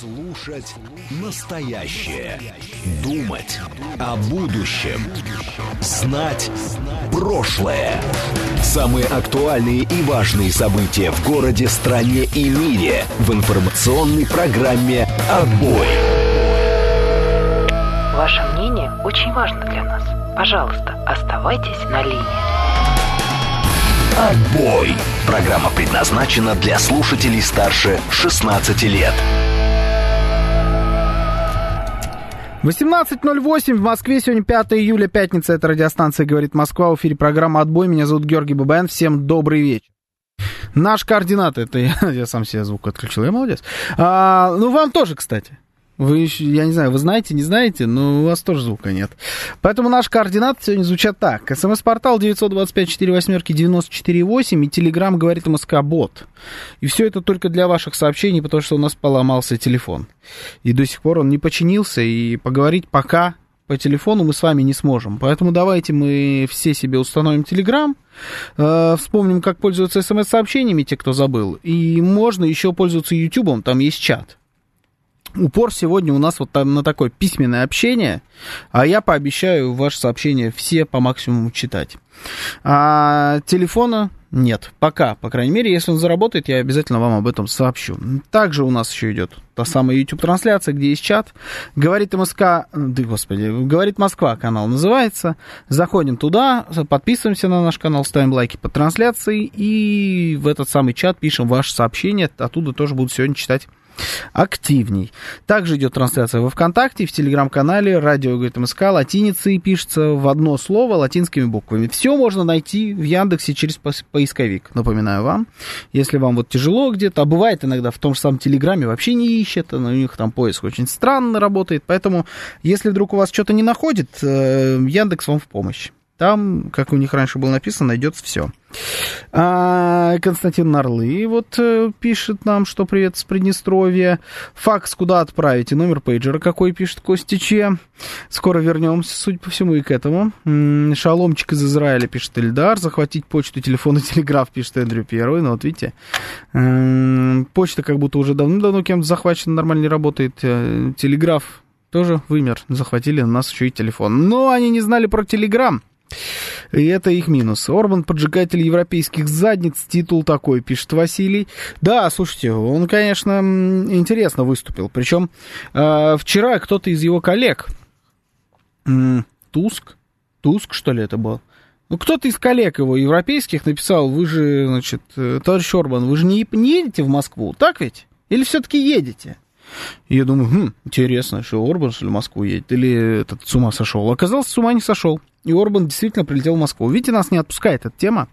Слушать настоящее. Думать о будущем. Знать прошлое. Самые актуальные и важные события в городе, стране и мире в информационной программе «Отбой». Ваше мнение очень важно для нас. Пожалуйста, оставайтесь на линии. «Отбой». Программа предназначена для слушателей старше 16 лет. 18:08 в Москве. Сегодня 5 июля, пятница. Это радиостанция «Говорит Москва». В эфире программа «Отбой». Меня зовут Георгий Бабаян. Всем добрый вечер. Наш координат, это я сам себе звук отключил, я молодец. Вам тоже, кстати. Вы, я не знаю, вы знаете, не знаете, но у вас тоже звука нет. Поэтому наши координаты сегодня звучат так. СМС-портал 925-48-94-8 и телеграм «Говорит МСК-бот». И все это только для ваших сообщений, потому что у нас поломался телефон. И до сих пор он не починился, и поговорить пока по телефону мы с вами не сможем. Поэтому давайте мы все себе установим телеграм, вспомним, как пользоваться СМС-сообщениями, те, кто забыл. И можно еще пользоваться ютубом, там есть чат. Упор сегодня у нас вот там на такое письменное общение, а я пообещаю ваши сообщения все по максимуму читать. А телефона нет, пока, по крайней мере, если он заработает, я обязательно вам об этом сообщу. Также у нас еще идет та самая YouTube-трансляция, где есть чат. Говорит МСК, Говорит Москва канал называется. Заходим туда, подписываемся на наш канал, ставим лайки под трансляцией и в этот самый чат пишем ваши сообщения, оттуда тоже буду сегодня читать активней. Также идет трансляция во ВКонтакте, в Телеграм-канале «Радио говорит МСК», латиницей пишется в одно слово, латинскими буквами. Все можно найти в Яндексе через поисковик, напоминаю вам. Если вам вот тяжело где-то, а бывает иногда в том же самом Телеграме вообще не ищет, но у них там поиск очень странно работает, поэтому если вдруг у вас что-то не находит, Яндекс вам в помощь. Там, как у них раньше было написано, найдется все. Константин Нарлы вот пишет нам, что привет с Приднестровья. Факс куда отправить? И номер пейджера какой, пишет Костиче. Скоро вернемся, судя по всему, и к этому. Шаломчик из Израиля, пишет Эльдар. Захватить почту, телефон и телеграф, пишет Эндрю Первый. Ну вот видите, почта как будто уже давно кем-то захвачена, нормально не работает. Телеграф тоже вымер. Захватили у нас еще и телефон. Но они не знали про Телеграм. И это их минус. Орбан — поджигатель европейских задниц. Титул такой, пишет Василий. Да, слушайте, он, конечно, интересно выступил. Причем вчера кто-то из его коллег, Туск, что ли это был? Ну, кто-то из коллег его европейских написал: вы же, значит, товарищ Орбан, вы же не едете в Москву, так ведь? Или все-таки едете? И я думаю, интересно, что Орбан, что ли, в Москву едет? Или этот с ума сошел? Оказалось, с ума не сошел. И Орбан действительно прилетел в Москву. Видите, нас не отпускает эта тема.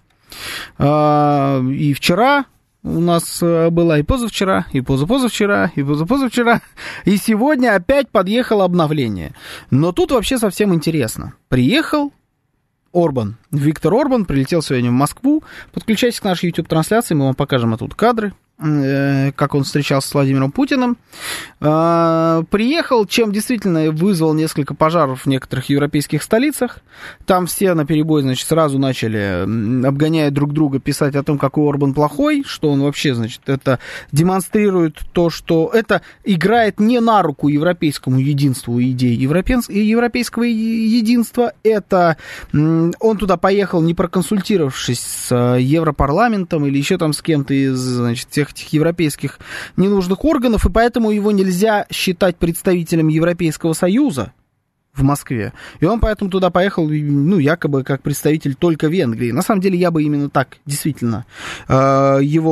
И вчера у нас была, и позавчера, и позапозавчера, и позапозавчера. И сегодня опять подъехало обновление. Но тут вообще совсем интересно. Приехал Орбан. Виктор Орбан прилетел сегодня в Москву. Подключайтесь к нашей YouTube-трансляции, мы вам покажем оттуда кадры, как он встречался с Владимиром Путиным. Приехал, чем действительно вызвал несколько пожаров в некоторых европейских столицах. Там все наперебой, значит, сразу начали, обгоняя друг друга, писать о том, какой Орбан плохой, что он вообще, значит, это демонстрирует то, что это играет не на руку европейскому единству идей европейского единства. Это он туда поехал, не проконсультировавшись с Европарламентом или еще там с кем-то из, значит, всех этих европейских ненужных органов, и поэтому его нельзя считать представителем Европейского Союза в Москве. И он поэтому туда поехал, ну, якобы как представитель только Венгрии. На самом деле я бы именно так, действительно, его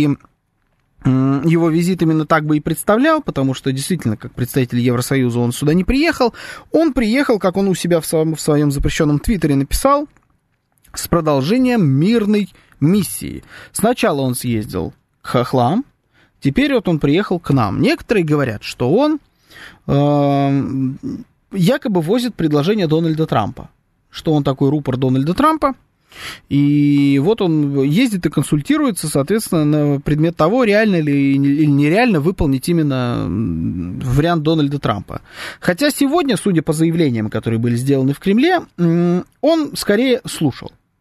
визит именно так бы и представлял, потому что действительно, как представитель Евросоюза, он сюда не приехал. Он приехал, как он у себя в своем запрещенном твиттере написал, с продолжением мирной миссии. Сначала он съездил к хохлам, теперь вот он приехал к нам. Некоторые говорят, что он якобы возит предложение Дональда Трампа, что он такой рупор Дональда Трампа, и вот он ездит и консультируется, соответственно, на предмет того, реально ли или нереально выполнить именно вариант Дональда Трампа. Хотя сегодня, судя по заявлениям, которые были сделаны в Кремле, он скорее слушал.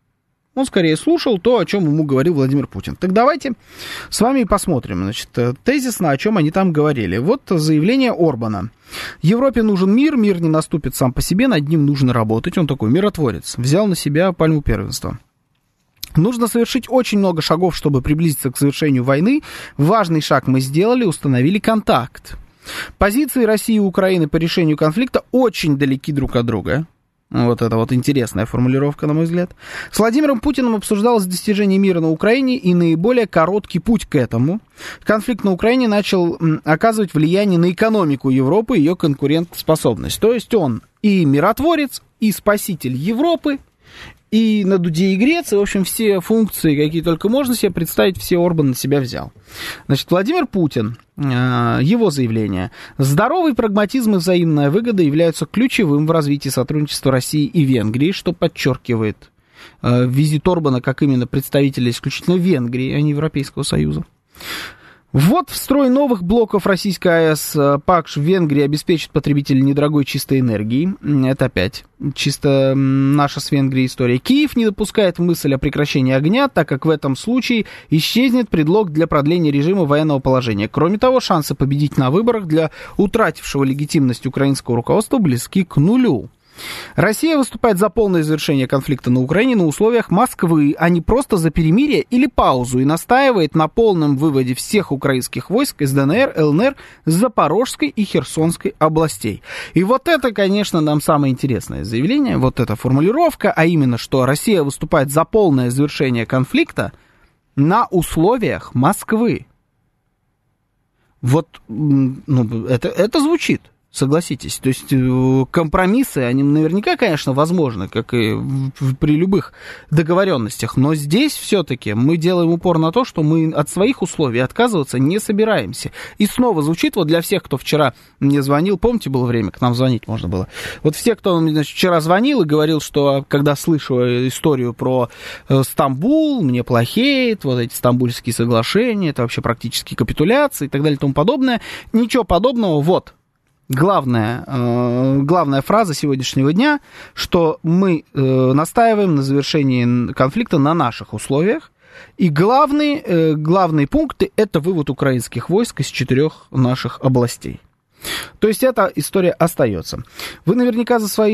Он скорее слушал то, о чем ему говорил Владимир Путин. Так давайте с вами посмотрим, значит, тезисно, о чем они там говорили. Вот заявление Орбана. Европе нужен мир, мир не наступит сам по себе, над ним нужно работать. Он такой миротворец, взял на себя пальму первенства. Нужно совершить очень много шагов, чтобы приблизиться к завершению войны. Важный шаг мы сделали, установили контакт. Позиции России и Украины по решению конфликта очень далеки друг от друга. Вот это вот интересная формулировка, на мой взгляд. С Владимиром Путиным обсуждалось достижение мира на Украине и наиболее короткий путь к этому. Конфликт на Украине начал оказывать влияние на экономику Европы и ее конкурентоспособность. То есть он и миротворец, и спаситель Европы, и на дуде и Греции, в общем, все функции, какие только можно себе представить, все Орбан на себя взял. Значит, Владимир Путин, его заявление. Здоровый прагматизм и взаимная выгода являются ключевым в развитии сотрудничества России и Венгрии, что подчеркивает визит Орбана как именно представителя исключительно Венгрии, а не Европейского Союза. Вот в строй новых блоков российской АЭС ПАКШ в Венгрии обеспечит потребителей недорогой чистой энергии. Это опять чисто наша с Венгрией история. Киев не допускает мысль о прекращении огня, так как в этом случае исчезнет предлог для продления режима военного положения. Кроме того, шансы победить на выборах для утратившего легитимность украинского руководства близки к нулю. Россия выступает за полное завершение конфликта на Украине на условиях Москвы, а не просто за перемирие или паузу, и настаивает на полном выводе всех украинских войск из ДНР, ЛНР, Запорожской и Херсонской областей. И вот это, конечно, нам самое интересное заявление, вот эта формулировка, а именно, что Россия выступает за полное завершение конфликта на условиях Москвы. Вот, ну, это звучит. Согласитесь, то есть компромиссы, они наверняка, конечно, возможны, как и при любых договоренностях, но здесь все-таки мы делаем упор на то, что мы от своих условий отказываться не собираемся. И снова звучит, вот для всех, кто вчера мне звонил, помните, было время, к нам звонить можно было, вот все, кто, значит, вчера звонил и говорил, что когда слышу историю про Стамбул, мне плохеет, вот эти стамбульские соглашения, это вообще практически капитуляция и так далее и тому подобное, ничего подобного, вот. Главная фраза сегодняшнего дня, что мы настаиваем на завершении конфликта на наших условиях. И главные пункты – это вывод украинских войск из 4 наших областей. То есть эта история остается. Вы наверняка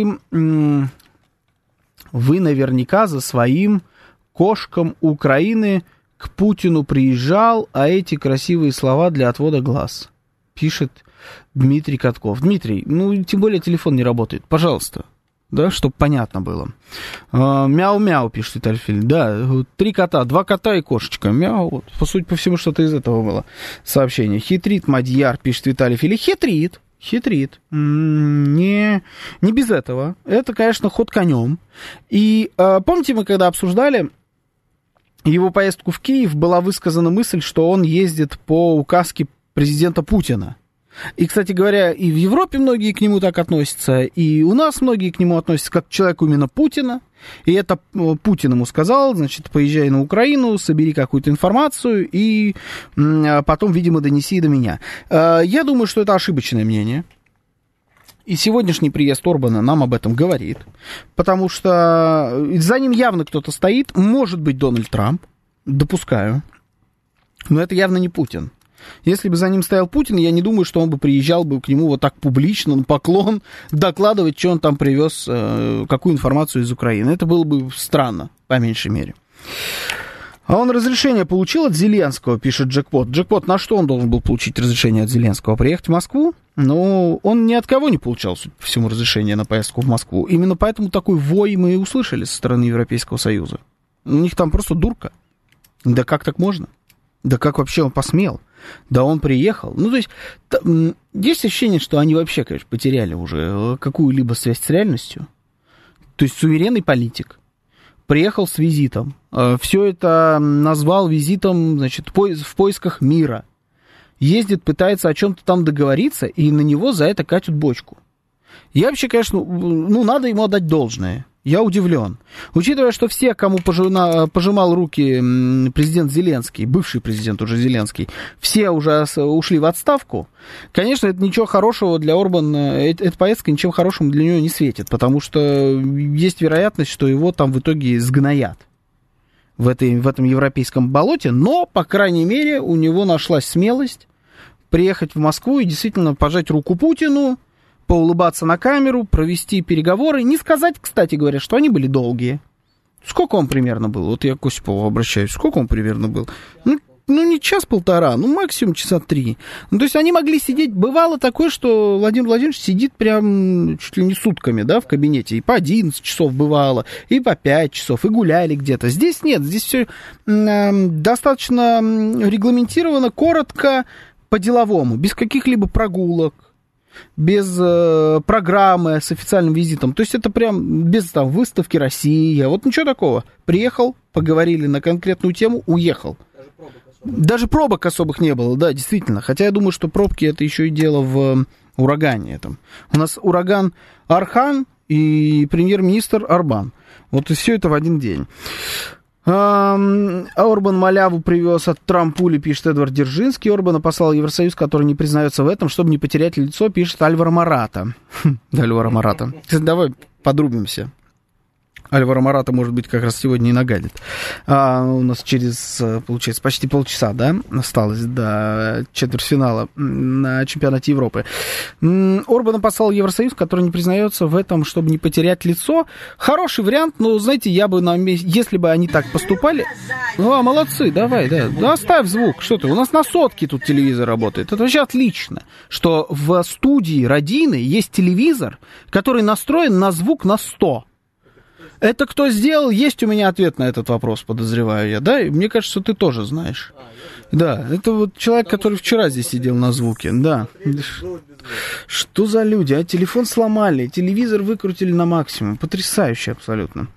за своим кошкам Украины к Путину приезжал, а эти красивые слова для отвода глаз. Пишет Дмитрий Катков. Дмитрий, ну, тем более телефон не работает. Пожалуйста, да, чтобы понятно было. Мяу-мяу, пишет Виталий Филин. Да, 3 кота, 2 кота и кошечка. Мяу, вот, по сути, по всему, что-то из этого было сообщение. Хитрит Мадьяр, пишет Виталий Филин. Хитрит. Не без этого. Это, конечно, ход конем. И помните, мы когда обсуждали его поездку в Киев, была высказана мысль, что он ездит по указке президента Путина. И, кстати говоря, и в Европе многие к нему так относятся, и у нас многие к нему относятся как к человеку именно Путина. И это Путин ему сказал, значит, поезжай на Украину, собери какую-то информацию и потом, видимо, донеси до меня. Я думаю, что это ошибочное мнение. И сегодняшний приезд Орбана нам об этом говорит, потому что за ним явно кто-то стоит, может быть, Дональд Трамп, допускаю, но это явно не Путин. Если бы за ним стоял Путин, я не думаю, что он бы приезжал бы к нему вот так публично, на поклон, докладывать, что он там привез, какую информацию из Украины. Это было бы странно, по меньшей мере. А он разрешение получил от Зеленского, пишет Джекпот. Джекпот, на что он должен был получить разрешение от Зеленского? Приехать в Москву? Но он ни от кого не получал, судя по всему, разрешение на поездку в Москву. Именно поэтому такой вой мы и услышали со стороны Европейского Союза. У них там просто дурка. Да как так можно? Да как вообще он посмел? Да он приехал. Ну, то есть, есть ощущение, что они вообще, конечно, потеряли уже какую-либо связь с реальностью. То есть, суверенный политик приехал с визитом. Все это назвал визитом, значит, в поисках мира. Ездит, пытается о чем-то там договориться, и на него за это катят бочку. Я вообще, конечно, ну, надо ему отдать должное. Я удивлен. Учитывая, что все, кому пожимал руки президент Зеленский, бывший президент уже Зеленский, все уже ушли в отставку, конечно, это ничего хорошего для Орбана, эта поездка ничем хорошим для него не светит, потому что есть вероятность, что его там в итоге сгноят. в этом европейском болоте, но, по крайней мере, у него нашлась смелость приехать в Москву и действительно пожать руку Путину, поулыбаться на камеру, провести переговоры. Не сказать, кстати говоря, что они были долгие. Сколько он примерно был? Вот я к Осипову обращаюсь. Сколько он примерно был? Ну, не час-полтора, ну, максимум часа 3. Ну, то есть они могли сидеть... Бывало такое, что Владимир Владимирович сидит прям чуть ли не сутками, да, в кабинете. И по 11 часов бывало, и по 5 часов, и гуляли где-то. Здесь нет, здесь все достаточно регламентировано, коротко, по-деловому, без каких-либо прогулок, без программы с официальным визитом. То есть это прям без там выставки «Россия». Вот ничего такого. Приехал, поговорили на конкретную тему, уехал. Даже пробок особых не было, да, действительно. Хотя я думаю, что пробки это еще и дело в урагане этом. У нас ураган Архан и премьер-министр Орбан. Вот и все это в один день. Орбан маляву привез от Трампули, пишет Эдвард Дзержинский. Орбана послал Евросоюз, который не признается в этом, чтобы не потерять лицо, пишет Альваро Мората. Альваро Мората. Кстати, давай подрубимся. Альваро Мората, может быть, как раз сегодня и нагадит. У нас через, получается, почти полчаса, да, осталось до четвертьфинала на чемпионате Европы. Орбана послал Евросоюз, который не признается в этом, чтобы не потерять лицо. Хороший вариант, но, знаете, я бы, если бы они так поступали... молодцы, давай, да. Да, оставь звук, что ты, у нас на сотке тут телевизор работает. Это вообще отлично, что в студии Родины есть телевизор, который настроен на звук на 100. Это кто сделал? Есть у меня ответ на этот вопрос, подозреваю я, да? И мне кажется, что ты тоже знаешь. Да, это вот человек, который вчера здесь сидел на звуке, да. Что за люди, а? Телефон сломали, телевизор выкрутили на максимум. Потрясающе абсолютно.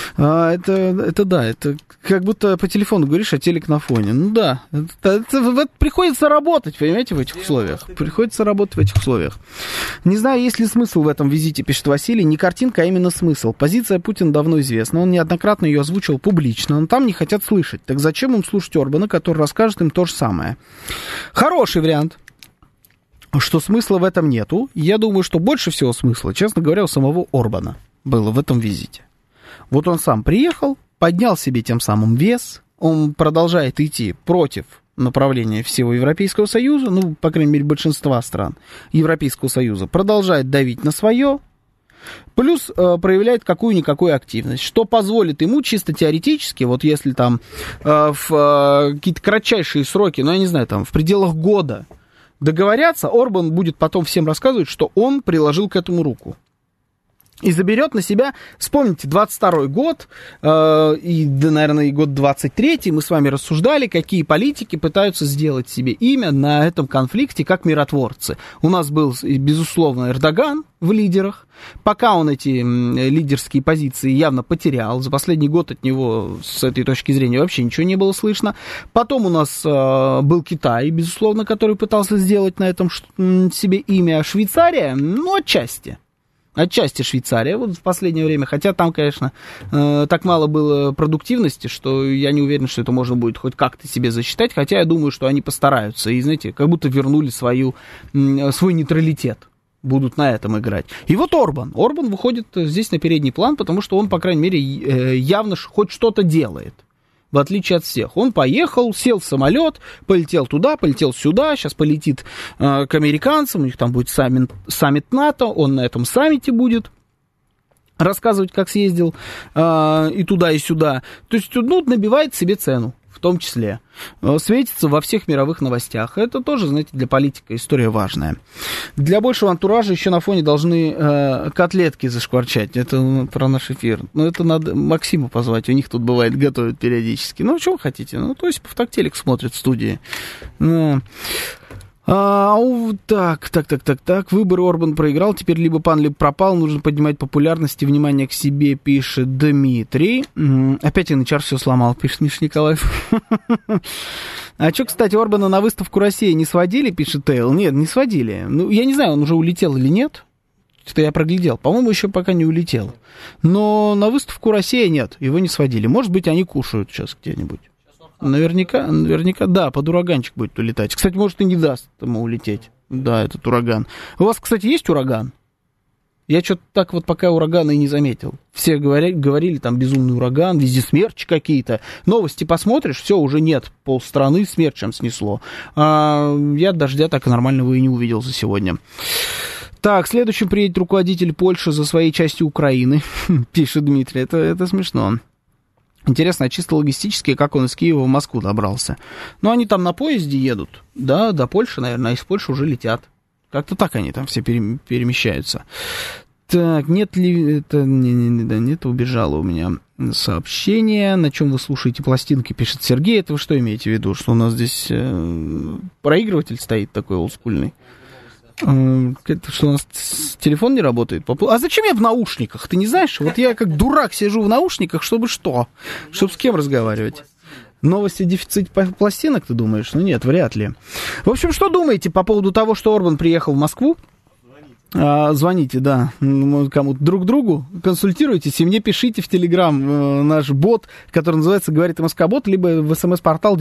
Это да, это как будто по телефону говоришь, а телек на фоне. Ну да, это приходится работать, понимаете, в этих условиях. Приходится работать в этих условиях. Не знаю, есть ли смысл в этом визите, пишет Василий. Не картинка, а именно смысл. Позиция Путина давно известна, он неоднократно ее озвучивал публично, но там не хотят слышать. Так зачем им слушать Орбана, который расскажет им то же самое? Хороший вариант. Что смысла в этом нету. Я думаю, что больше всего смысла, честно говоря, у самого Орбана было в этом визите. Вот он сам приехал, поднял себе тем самым вес, он продолжает идти против направления всего Европейского Союза, ну, по крайней мере, большинства стран Европейского Союза, продолжает давить на свое, плюс проявляет какую-никакую активность, что позволит ему чисто теоретически, вот если там в какие-то кратчайшие сроки, ну, я не знаю, там в пределах года договорятся, Орбан будет потом всем рассказывать, что он приложил к этому руку. И заберет на себя, вспомните, 22-й год, и, да, наверное, и год 23-й, мы с вами рассуждали, какие политики пытаются сделать себе имя на этом конфликте как миротворцы. У нас был, безусловно, Эрдоган в лидерах. Пока он эти лидерские позиции явно потерял, за последний год от него с этой точки зрения вообще ничего не было слышно. Потом у нас был Китай, безусловно, который пытался сделать на этом себе имя. Швейцария, ну, отчасти. Отчасти Швейцария вот в последнее время, хотя там, конечно, так мало было продуктивности, что я не уверен, что это можно будет хоть как-то себе засчитать, хотя я думаю, что они постараются и, знаете, как будто вернули свой нейтралитет, будут на этом играть. И вот Орбан выходит здесь на передний план, потому что он, по крайней мере, явно хоть что-то делает. В отличие от всех. Он поехал, сел в самолет, полетел туда, полетел сюда, сейчас полетит к американцам, у них там будет саммит НАТО, он на этом саммите будет рассказывать, как съездил и туда, и сюда. То есть, ну, набивает себе цену, в том числе. Светится во всех мировых новостях. Это тоже, знаете, для политика история важная. Для большего антуража еще на фоне должны котлетки зашкварчать. Это про наш эфир. Ну, это надо Максима позвать. У них тут бывает готовят периодически. Ну, что вы хотите? Ну, то есть, так телек смотрят в студии. Ну... Так. Выборы Орбан проиграл. Теперь либо пан, либо пропал. Нужно поднимать популярность и внимание к себе, пишет Дмитрий. Опять янычар все сломал, пишет Миша Николаев. А что, кстати, Орбана на выставку России не сводили, пишет Тейл? Нет, не сводили. Ну, я не знаю, он уже улетел или нет. Что-то я проглядел. По-моему, еще пока не улетел. Но на выставку России нет, его не сводили. Может быть, они кушают сейчас где-нибудь. Наверняка, да, под ураганчик будет улетать. Кстати, может, и не даст ему улететь. Да, этот ураган. У вас, кстати, есть ураган? Я что-то так вот пока урагана и не заметил. Все говорили, там безумный ураган, везде смерчи какие-то. Новости посмотришь, все, уже нет, полстраны смерчем снесло. Я дождя так и нормального и не увидел за сегодня. Так, следующим приедет руководитель Польши за своей частью Украины, пишет Дмитрий. Это смешно. Интересно, а чисто логистически, как он из Киева в Москву добрался? Ну, они там на поезде едут, да, до Польши, наверное, а из Польши уже летят. Как-то так они там все перемещаются. Так, нет ли... Это, нет, убежало у меня сообщение. На чем вы слушаете пластинки, пишет Сергей. Это вы что имеете в виду? Что у нас здесь проигрыватель стоит такой олдскульный? Что у нас телефон не работает? А зачем я в наушниках? Ты не знаешь? Вот я как дурак сижу в наушниках, чтобы что? Чтобы с кем разговаривать? Новости о дефиците пластинок, ты думаешь? Ну нет, вряд ли. В общем, что думаете по поводу того, что Орбан приехал в Москву? Звоните, да, кому-то друг другу, консультируйтесь, и мне пишите в Телеграм наш бот, который называется «Говорит МСК-бот», либо в СМС-портал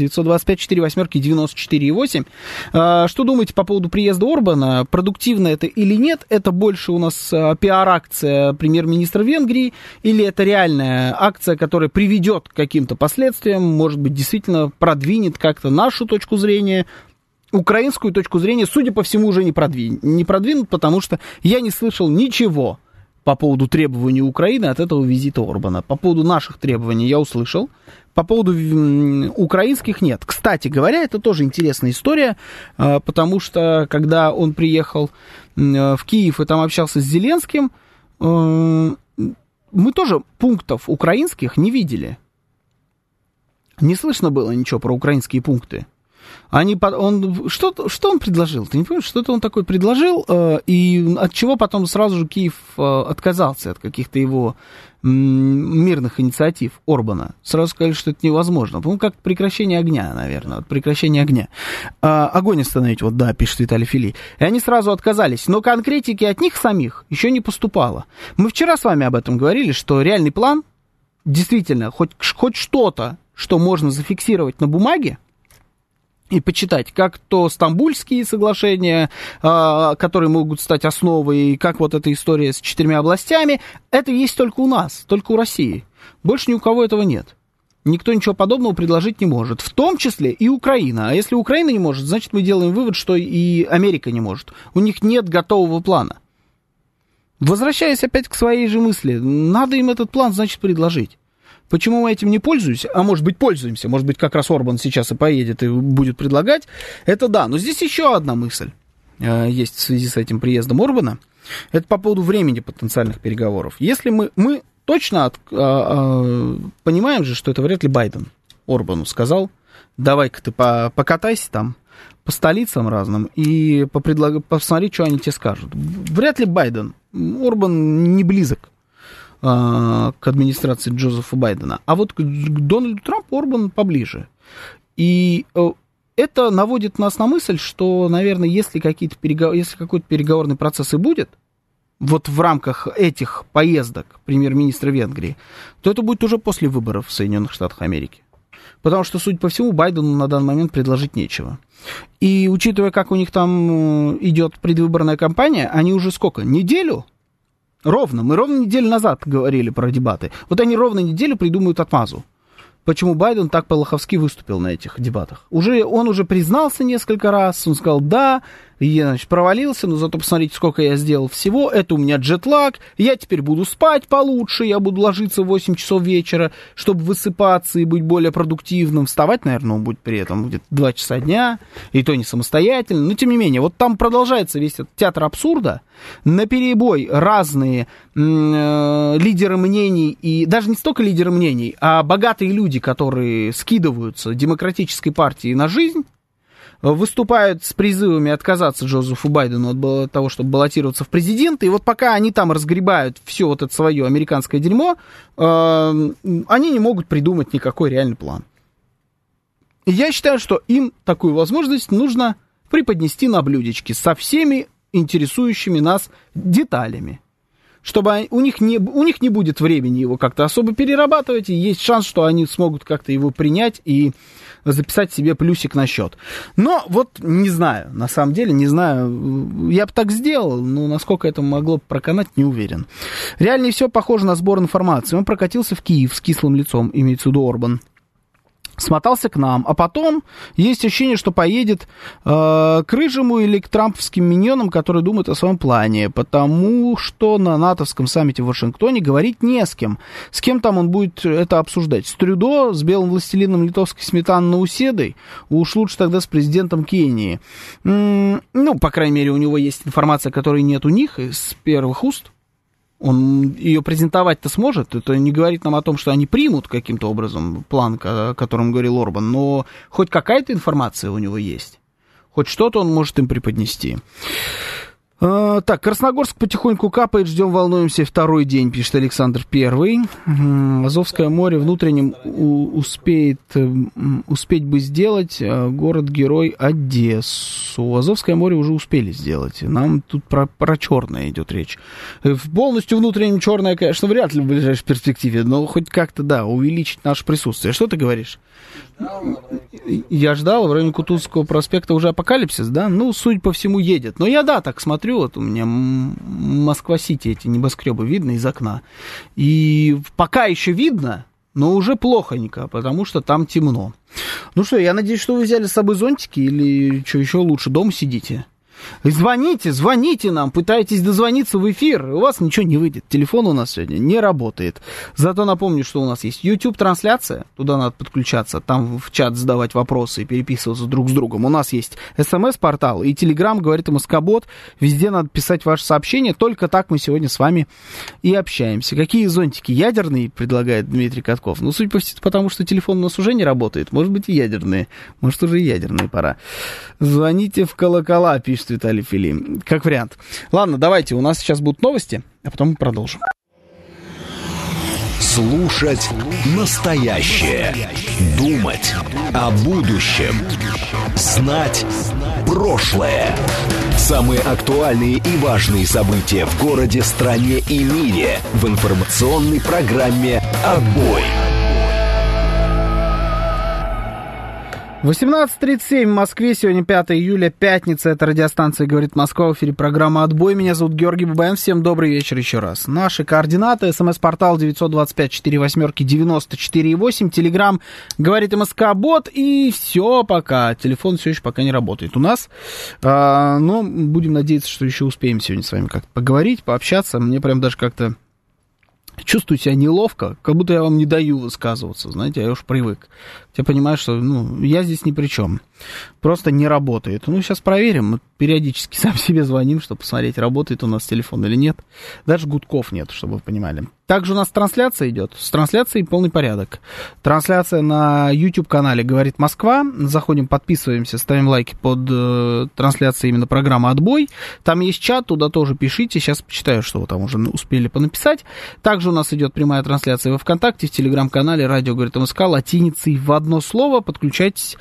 925-48-94-8. Что думаете по поводу приезда Орбана? Продуктивно это или нет? Это больше у нас пиар-акция премьер-министра Венгрии, или это реальная акция, которая приведет к каким-то последствиям, может быть, действительно продвинет как-то нашу точку зрения, украинскую точку зрения, судя по всему, уже не продвинут, потому что я не слышал ничего по поводу требований Украины от этого визита Орбана. По поводу наших требований я услышал, по поводу украинских нет. Кстати говоря, это тоже интересная история, потому что, когда он приехал в Киев и там общался с Зеленским, мы тоже пунктов украинских не видели. Не слышно было ничего про украинские пункты. Что он предложил? Ты не понимаешь, что-то он такое предложил, и от чего потом сразу же Киев отказался от каких-то его мирных инициатив Орбана. Сразу сказали, что это невозможно. По-моему, как прекращение огня, наверное. Прекращение огня. Огонь остановить, вот да, пишет Виталий Фили. И они сразу отказались. Но конкретики от них самих еще не поступало. Мы вчера с вами об этом говорили, что реальный план, действительно, хоть что-то, что можно зафиксировать на бумаге, и почитать, как то Стамбульские соглашения, которые могут стать основой, и как вот эта история с 4 областями, это есть только у нас, только у России. Больше ни у кого этого нет. Никто ничего подобного предложить не может, в том числе и Украина. А если Украина не может, значит, мы делаем вывод, что и Америка не может. У них нет готового плана. Возвращаясь опять к своей же мысли, надо им этот план, значит, предложить. Почему мы этим не пользуемся? А может быть, пользуемся. Может быть, как раз Орбан сейчас и поедет и будет предлагать. Это да. Но здесь еще одна мысль есть в связи с этим приездом Орбана. Это по поводу времени потенциальных переговоров. Если мы точно понимаем же, что это вряд ли Байден Орбану сказал, давай-ка ты покатайся там по столицам разным и посмотри, что они тебе скажут. Вряд ли Байден. Орбан не близок к администрации Джозефа Байдена. А вот к Дональду Трампу Орбан поближе. И это наводит нас на мысль, что, наверное, если какой-то переговорный процесс и будет, вот в рамках этих поездок премьер-министра Венгрии, то это будет уже после выборов в Соединенных Штатах Америки. Потому что, судя по всему, Байдену на данный момент предложить нечего. И учитывая, как у них там идет предвыборная кампания, они уже сколько? Неделю? Ровно. Мы ровно неделю назад говорили про дебаты. Вот они ровно неделю придумают отмазу. Почему Байден так по-лоховски выступил на этих дебатах. Он уже признался несколько раз. Он сказал, да, я, значит, провалился, но зато посмотрите, сколько я сделал всего. Это у меня джетлаг. Я теперь буду спать получше. Я буду ложиться в 8 часов вечера, чтобы высыпаться и быть более продуктивным. Вставать, наверное, он будет при этом где-то 2 часа дня. И то не самостоятельно. Но, тем не менее, вот там продолжается весь этот театр абсурда. Наперебой разные лидеры мнений, и даже не столько лидеры мнений, а богатые люди, которые скидываются демократической партии на жизнь, выступают с призывами отказаться Джозефу Байдену от того, чтобы баллотироваться в президенты. И вот пока они там разгребают все вот это свое американское дерьмо, они не могут придумать никакой реальный план. И я считаю, что им такую возможность нужно преподнести на блюдечке со всеми интересующими нас деталями. чтобы у них не будет времени его как-то особо перерабатывать, и есть шанс, что они смогут как-то его принять и записать себе плюсик на счет. Но вот не знаю, на самом деле, не знаю, я бы так сделал, но насколько это могло бы проканать, не уверен. Реально все похоже на сбор информации. Он прокатился в Киев с кислым лицом, имеется в виду Орбан. Смотался к нам, а потом есть ощущение, что поедет к рыжему или к трамповским миньонам, которые думают о своем плане, потому что на натовском саммите в Вашингтоне говорить не с кем. С кем там он будет это обсуждать? С Трюдо, с белым властелином литовской сметаны Науседой? Уж лучше тогда с президентом Кении. Ну, по крайней мере, у него есть информация, которой нет у них, из первых уст. Он ее презентовать-то сможет, это не говорит нам о том, что они примут каким-то образом план, о котором говорил Орбан, но хоть какая-то информация у него есть, хоть что-то он может им преподнести. Так, Красногорск потихоньку капает, ждем, волнуемся, второй день, пишет Александр Первый. Азовское море внутренним успеть бы сделать город-герой Одессу. Азовское море уже успели сделать. Нам тут про черное идет речь. Полностью внутренним черное, конечно, вряд ли в ближайшей перспективе, но хоть как-то, да, увеличить наше присутствие. Что ты говоришь? Я ждал, в районе Кутузовского проспекта уже апокалипсис, да? Ну, судя по всему, едет. Но я, да, так смотрю, вот у меня Москва-Сити, эти небоскребы видно из окна. И пока еще видно, но уже плохонько, потому что там темно. Ну что, я надеюсь, что вы взяли с собой зонтики или что еще лучше, дома сидите? Звоните нам, пытайтесь дозвониться в эфир, у вас ничего не выйдет. Телефон у нас сегодня не работает. Зато напомню, что у нас есть YouTube-трансляция, туда надо подключаться, там в чат задавать вопросы и переписываться друг с другом. У нас есть СМС-портал и Telegram, говорит МСК-бот, везде надо писать ваши сообщения, только так мы сегодня с вами и общаемся. Какие зонтики? Ядерные, предлагает Дмитрий Катков. Ну, судя по всему, потому что телефон у нас уже не работает, может быть и ядерные, может уже и ядерные пора. Звоните в колокола, пишет Виталий Фили. Как вариант. Ладно, давайте, у нас сейчас будут новости, а потом мы продолжим. Слушать настоящее. Думать о будущем. Знать прошлое. Самые актуальные и важные события в городе, стране и мире в информационной программе «Отбой». 18:37 в Москве, сегодня 5 июля, пятница, это радиостанция «Говорит Москва», в эфире программа «Отбой». Меня зовут Георгий Бабаян, всем добрый вечер еще раз. Наши координаты: СМС-портал 925-48-94-8, Телеграм «Говорит МСК-бот», и все пока, телефон все еще пока не работает у нас, но будем надеяться, что еще успеем сегодня с вами как-то поговорить, пообщаться. Мне прям даже как-то чувствую себя неловко, как будто я вам не даю высказываться, знаете, я уж привык. Я понимаю, что, я здесь ни при чем. Просто не работает. Сейчас проверим. Мы периодически сам себе звоним, чтобы посмотреть, работает у нас телефон или нет. Даже гудков нет, чтобы вы понимали. Также у нас трансляция идет. С трансляцией полный порядок. Трансляция на YouTube-канале «Говорит Москва». Заходим, подписываемся, ставим лайки под трансляцией именно программы «Отбой». Там есть чат, туда тоже пишите. Сейчас почитаю, что вы там уже успели понаписать. Также у нас идет прямая трансляция во ВКонтакте, в Телеграм-канале «Радио Говорит МСК» латиницей в одно слово. Подключайтесь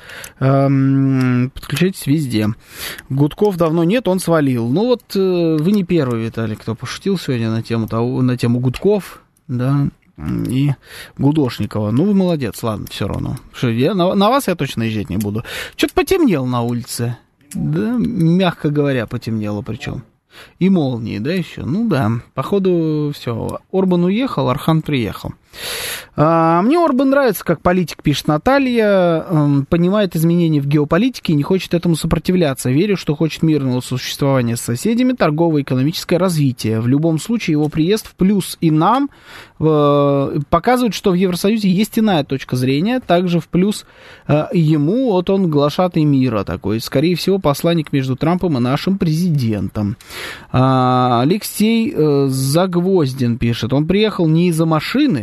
везде. Гудков давно нет, он свалил. Вы не первый, Виталий, кто пошутил сегодня на тему Гудков, да, и Гудошникова. Вы молодец, ладно, все равно. На вас я точно езжать не буду. Что-то потемнело на улице. Да, мягко говоря, потемнело причем. И молнии, да, еще? Да, походу все. Орбан уехал, Архан приехал. Мне Орбан нравится, как политик, пишет Наталья, понимает изменения в геополитике и не хочет этому сопротивляться. Верю, что хочет мирного существования с соседями, торговое и экономическое развитие. В любом случае, его приезд в плюс и нам показывает, что в Евросоюзе есть иная точка зрения, также в плюс ему, он глашатый мира такой, скорее всего, посланник между Трампом и нашим президентом. Алексей Загвоздин пишет, он приехал не из-за машины,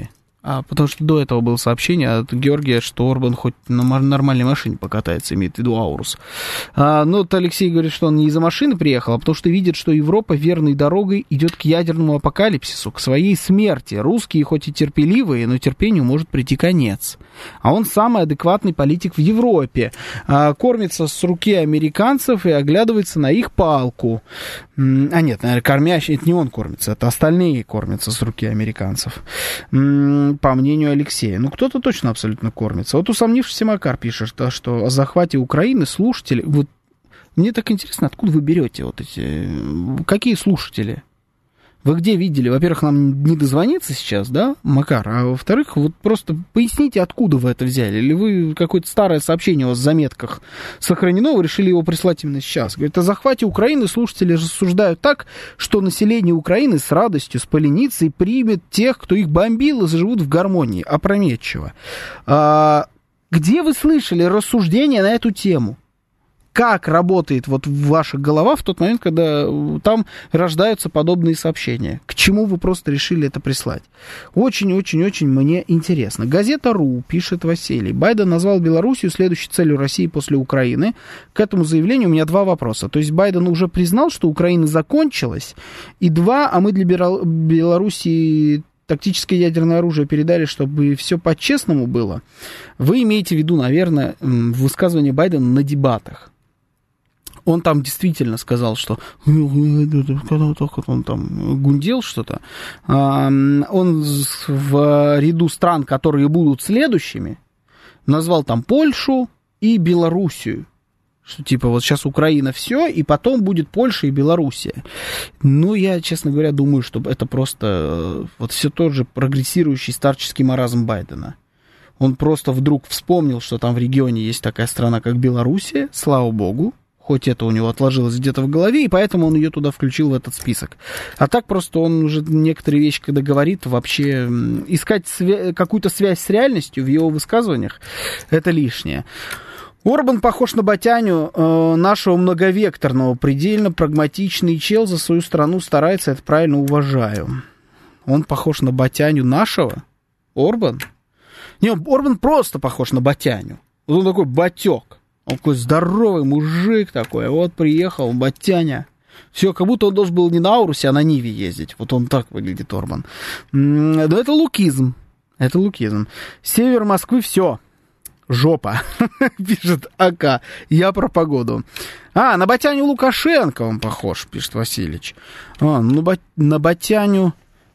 Потому что до этого было сообщение от Георгия, что Орбан хоть на нормальной машине покатается, имеет в виду Аурус. Но вот Алексей говорит, что он не из-за машины приехал, а потому что видит, что Европа верной дорогой идет к ядерному апокалипсису, к своей смерти. Русские хоть и терпеливые, но терпению может прийти конец. А он самый адекватный политик в Европе. Кормится с руки американцев и оглядывается на их палку. Нет, наверное, кормящий, это не он кормится, это остальные кормятся с руки американцев. По мнению Алексея. Ну, кто-то точно абсолютно кормится. Вот усомнившийся Макар пишет, что о захвате Украины слушатели... Вот мне так интересно, откуда вы берете вот эти... Какие слушатели? Вы где видели? Во-первых, нам не дозвониться сейчас, да, Макар? А во-вторых, вот просто поясните, откуда вы это взяли. Или вы какое-то старое сообщение у вас в заметках сохранено, вы решили его прислать именно сейчас. Говорит, о захвате Украины слушатели рассуждают так, что население Украины с радостью, с поленицей примет тех, кто их бомбил, и заживут в гармонии. Опрометчиво. Где вы слышали рассуждения на эту тему? Как работает вот ваша голова в тот момент, когда там рождаются подобные сообщения? К чему вы просто решили это прислать? Очень-очень-очень мне интересно. Газета.ру, пишет Василий. Байден назвал Белоруссию следующей целью России после Украины. К этому заявлению у меня два вопроса. То есть Байден уже признал, что Украина закончилась? И два, а мы для Белоруссии... тактическое ядерное оружие передали, чтобы все по-честному было. Вы имеете в виду, наверное, высказывание Байдена на дебатах. Он там действительно сказал, что он там гундел что-то. Он в ряду стран, которые будут следующими, назвал там Польшу и Белоруссию. Что типа вот сейчас Украина все, и потом будет Польша и Белоруссия. Ну, я, честно говоря, думаю, что это просто вот все тот же прогрессирующий старческий маразм Байдена. Он просто вдруг вспомнил, что там в регионе есть такая страна, как Белоруссия, слава богу, хоть это у него отложилось где-то в голове, и поэтому он ее туда включил в этот список. А так просто он уже некоторые вещи, когда говорит, вообще искать какую-то связь с реальностью в его высказываниях, это лишнее. Орбан похож на Батяню, нашего многовекторного, предельно прагматичный чел, за свою страну старается, это правильно, уважаю. Он похож на Батяню нашего? Орбан? Не, Орбан просто похож на Батяню. Вот он такой батек. Он такой здоровый мужик такой. Вот приехал Батяня. Все, как будто он должен был не на Аурусе, а на Ниве ездить. Вот он так выглядит, Орбан. Но это лукизм. Это лукизм. Север Москвы, все. Жопа, пишет АК. Я про погоду. На Батяню Лукашенко он похож, пишет Васильевич. На Батяню...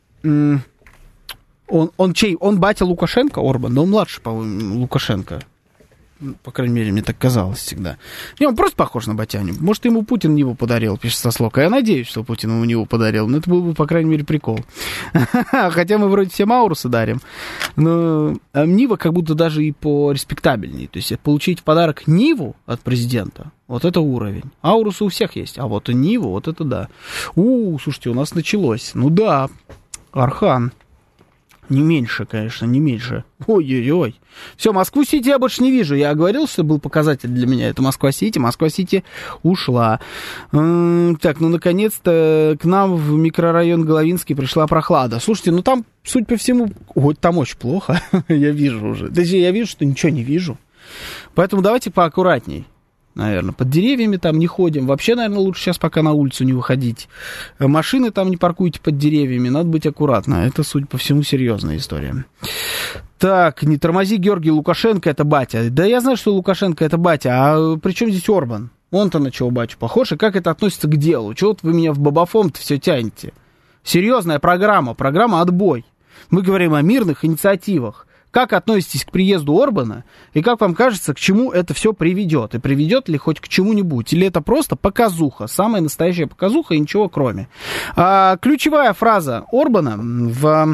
Он чей? Он батя Лукашенко, Орбан? Да он младше, по-моему, Лукашенко. По крайней мере, мне так казалось всегда. Не, он просто похож на Батяню. Может, ему Путин Ниву подарил, пишет Сословка. Я надеюсь, что Путин ему Ниву подарил. Но это был бы, по крайней мере, прикол. Хотя мы вроде всем Аурусы дарим. Но Нива как будто даже и пореспектабельнее. То есть получить в подарок Ниву от президента, вот это уровень. Аурусы у всех есть. А вот и Ниву, вот это да. Слушайте, у нас началось. Ну да, Архан. Не меньше, конечно, не меньше. Ой-ой-ой. Все, Москву-Сити я больше не вижу. Я говорил, что был показатель для меня. Это Москва-Сити. Москва-Сити ушла. Так, наконец-то к нам в микрорайон Головинский пришла прохлада. Слушайте, там, судя по всему, там очень плохо. Я вижу уже. Точнее, я вижу, что ничего не вижу. Поэтому давайте поаккуратней. Наверное, под деревьями там не ходим. Вообще, наверное, лучше сейчас пока на улицу не выходить. Машины там не паркуйте под деревьями. Надо быть аккуратно. Это, судя по всему, серьезная история. Так, не тормози, Георгий, Лукашенко это батя. Да я знаю, что Лукашенко это батя. А при чем здесь Орбан? Он-то на чего батю похож? И как это относится к делу? Чего вы меня в бабафом-то все тянете? Серьезная программа. Программа «Отбой». Мы говорим о мирных инициативах. Как относитесь к приезду Орбана, и как вам кажется, к чему это все приведет? И приведет ли хоть к чему-нибудь? Или это просто показуха, самая настоящая показуха и ничего кроме? Ключевая фраза Орбана в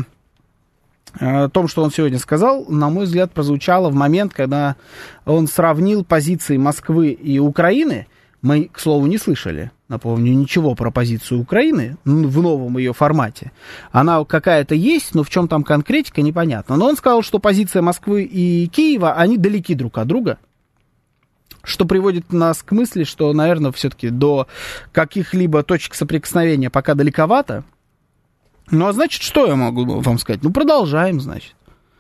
том, что он сегодня сказал, на мой взгляд, прозвучала в момент, когда он сравнил позиции Москвы и Украины. Мы, к слову, не слышали, напомню, ничего про позицию Украины в новом ее формате. Она какая-то есть, но в чем там конкретика, непонятно. Но он сказал, что позиция Москвы и Киева, они далеки друг от друга, что приводит нас к мысли, что, наверное, все-таки до каких-либо точек соприкосновения пока далековато. Ну, а значит, что я могу вам сказать? Продолжаем, значит.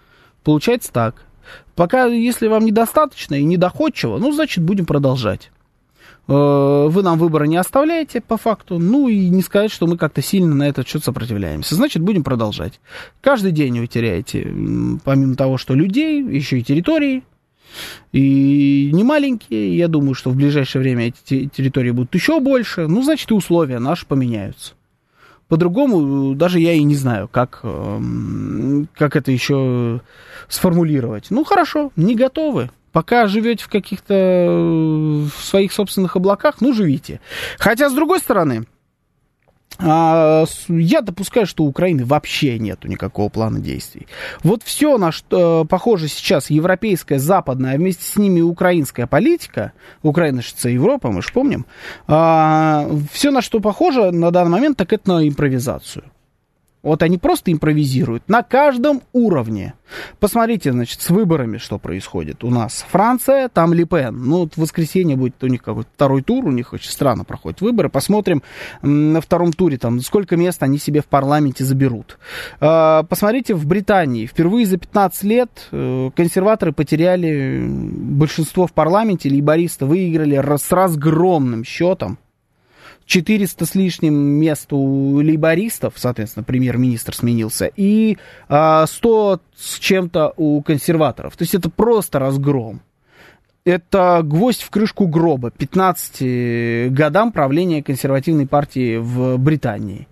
Получается так. Пока, если вам недостаточно и недоходчиво, ну, значит, будем продолжать. Вы нам выбора не оставляете, по факту, ну, и не сказать, что мы как-то сильно на этот счет сопротивляемся. Значит, будем продолжать. Каждый день вы теряете, помимо того, что людей, еще и территории, и не маленькие. Я думаю, что в ближайшее время эти территории будут еще больше. Ну, значит, и условия наши поменяются. По-другому даже я и не знаю, как это еще сформулировать. Ну, хорошо, не готовы. Пока живете в каких-то в своих собственных облаках, ну, живите. Хотя, с другой стороны, я допускаю, что у Украины вообще нету никакого плана действий. Вот все, на что похоже сейчас европейская, западная, а вместе с ними украинская политика, Украина же это Европа, мы же помним, все, на что похоже на данный момент, так это на импровизацию. Вот они просто импровизируют на каждом уровне. Посмотрите, значит, с выборами, что происходит. У нас Франция, там Ле Пен. Ну, вот в воскресенье будет у них какой-то второй тур, у них очень странно проходят выборы. Посмотрим на втором туре, там, сколько мест они себе в парламенте заберут. Посмотрите, в Британии впервые за 15 лет консерваторы потеряли большинство в парламенте, лейбористы выиграли с разгромным счетом. 400 с лишним мест у лейбористов, соответственно, премьер-министр сменился, и 100 с чем-то у консерваторов. То есть это просто разгром. Это гвоздь в крышку гроба 15 годам правления консервативной партии в Британии.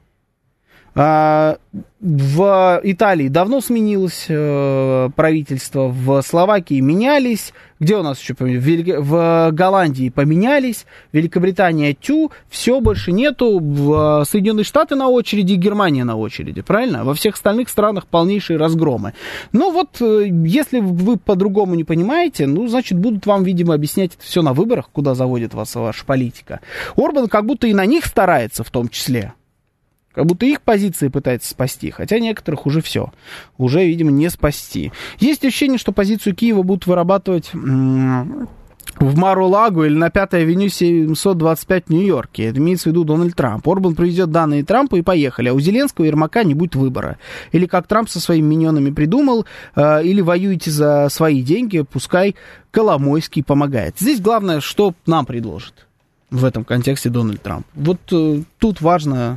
В Италии давно сменилось правительство, в Словакии менялись, где у нас еще поменялись? В Голландии поменялись, Великобритания все больше нету, в Соединенные Штаты на очереди, Германия на очереди, правильно? Во всех остальных странах полнейшие разгромы. Ну вот, если вы по-другому не понимаете, ну, значит, будут вам, видимо, объяснять это все на выборах, куда заводит вас ваша политика. Орбан как будто и на них старается в том числе. Как будто их позиции пытается спасти, хотя некоторых уже все. Уже, видимо, не спасти. Есть ощущение, что позицию Киева будут вырабатывать в Мару-Лагу или на 5-й авеню 725 в Нью-Йорке. Это имеется в виду Дональд Трамп. Орбан привезет данные Трампа и поехали. А у Зеленского и Ермака не будет выбора. Или как Трамп со своими миньонами придумал, или воюете за свои деньги, пускай Коломойский помогает. Здесь главное, что нам предложит в этом контексте Дональд Трамп. Вот тут важно...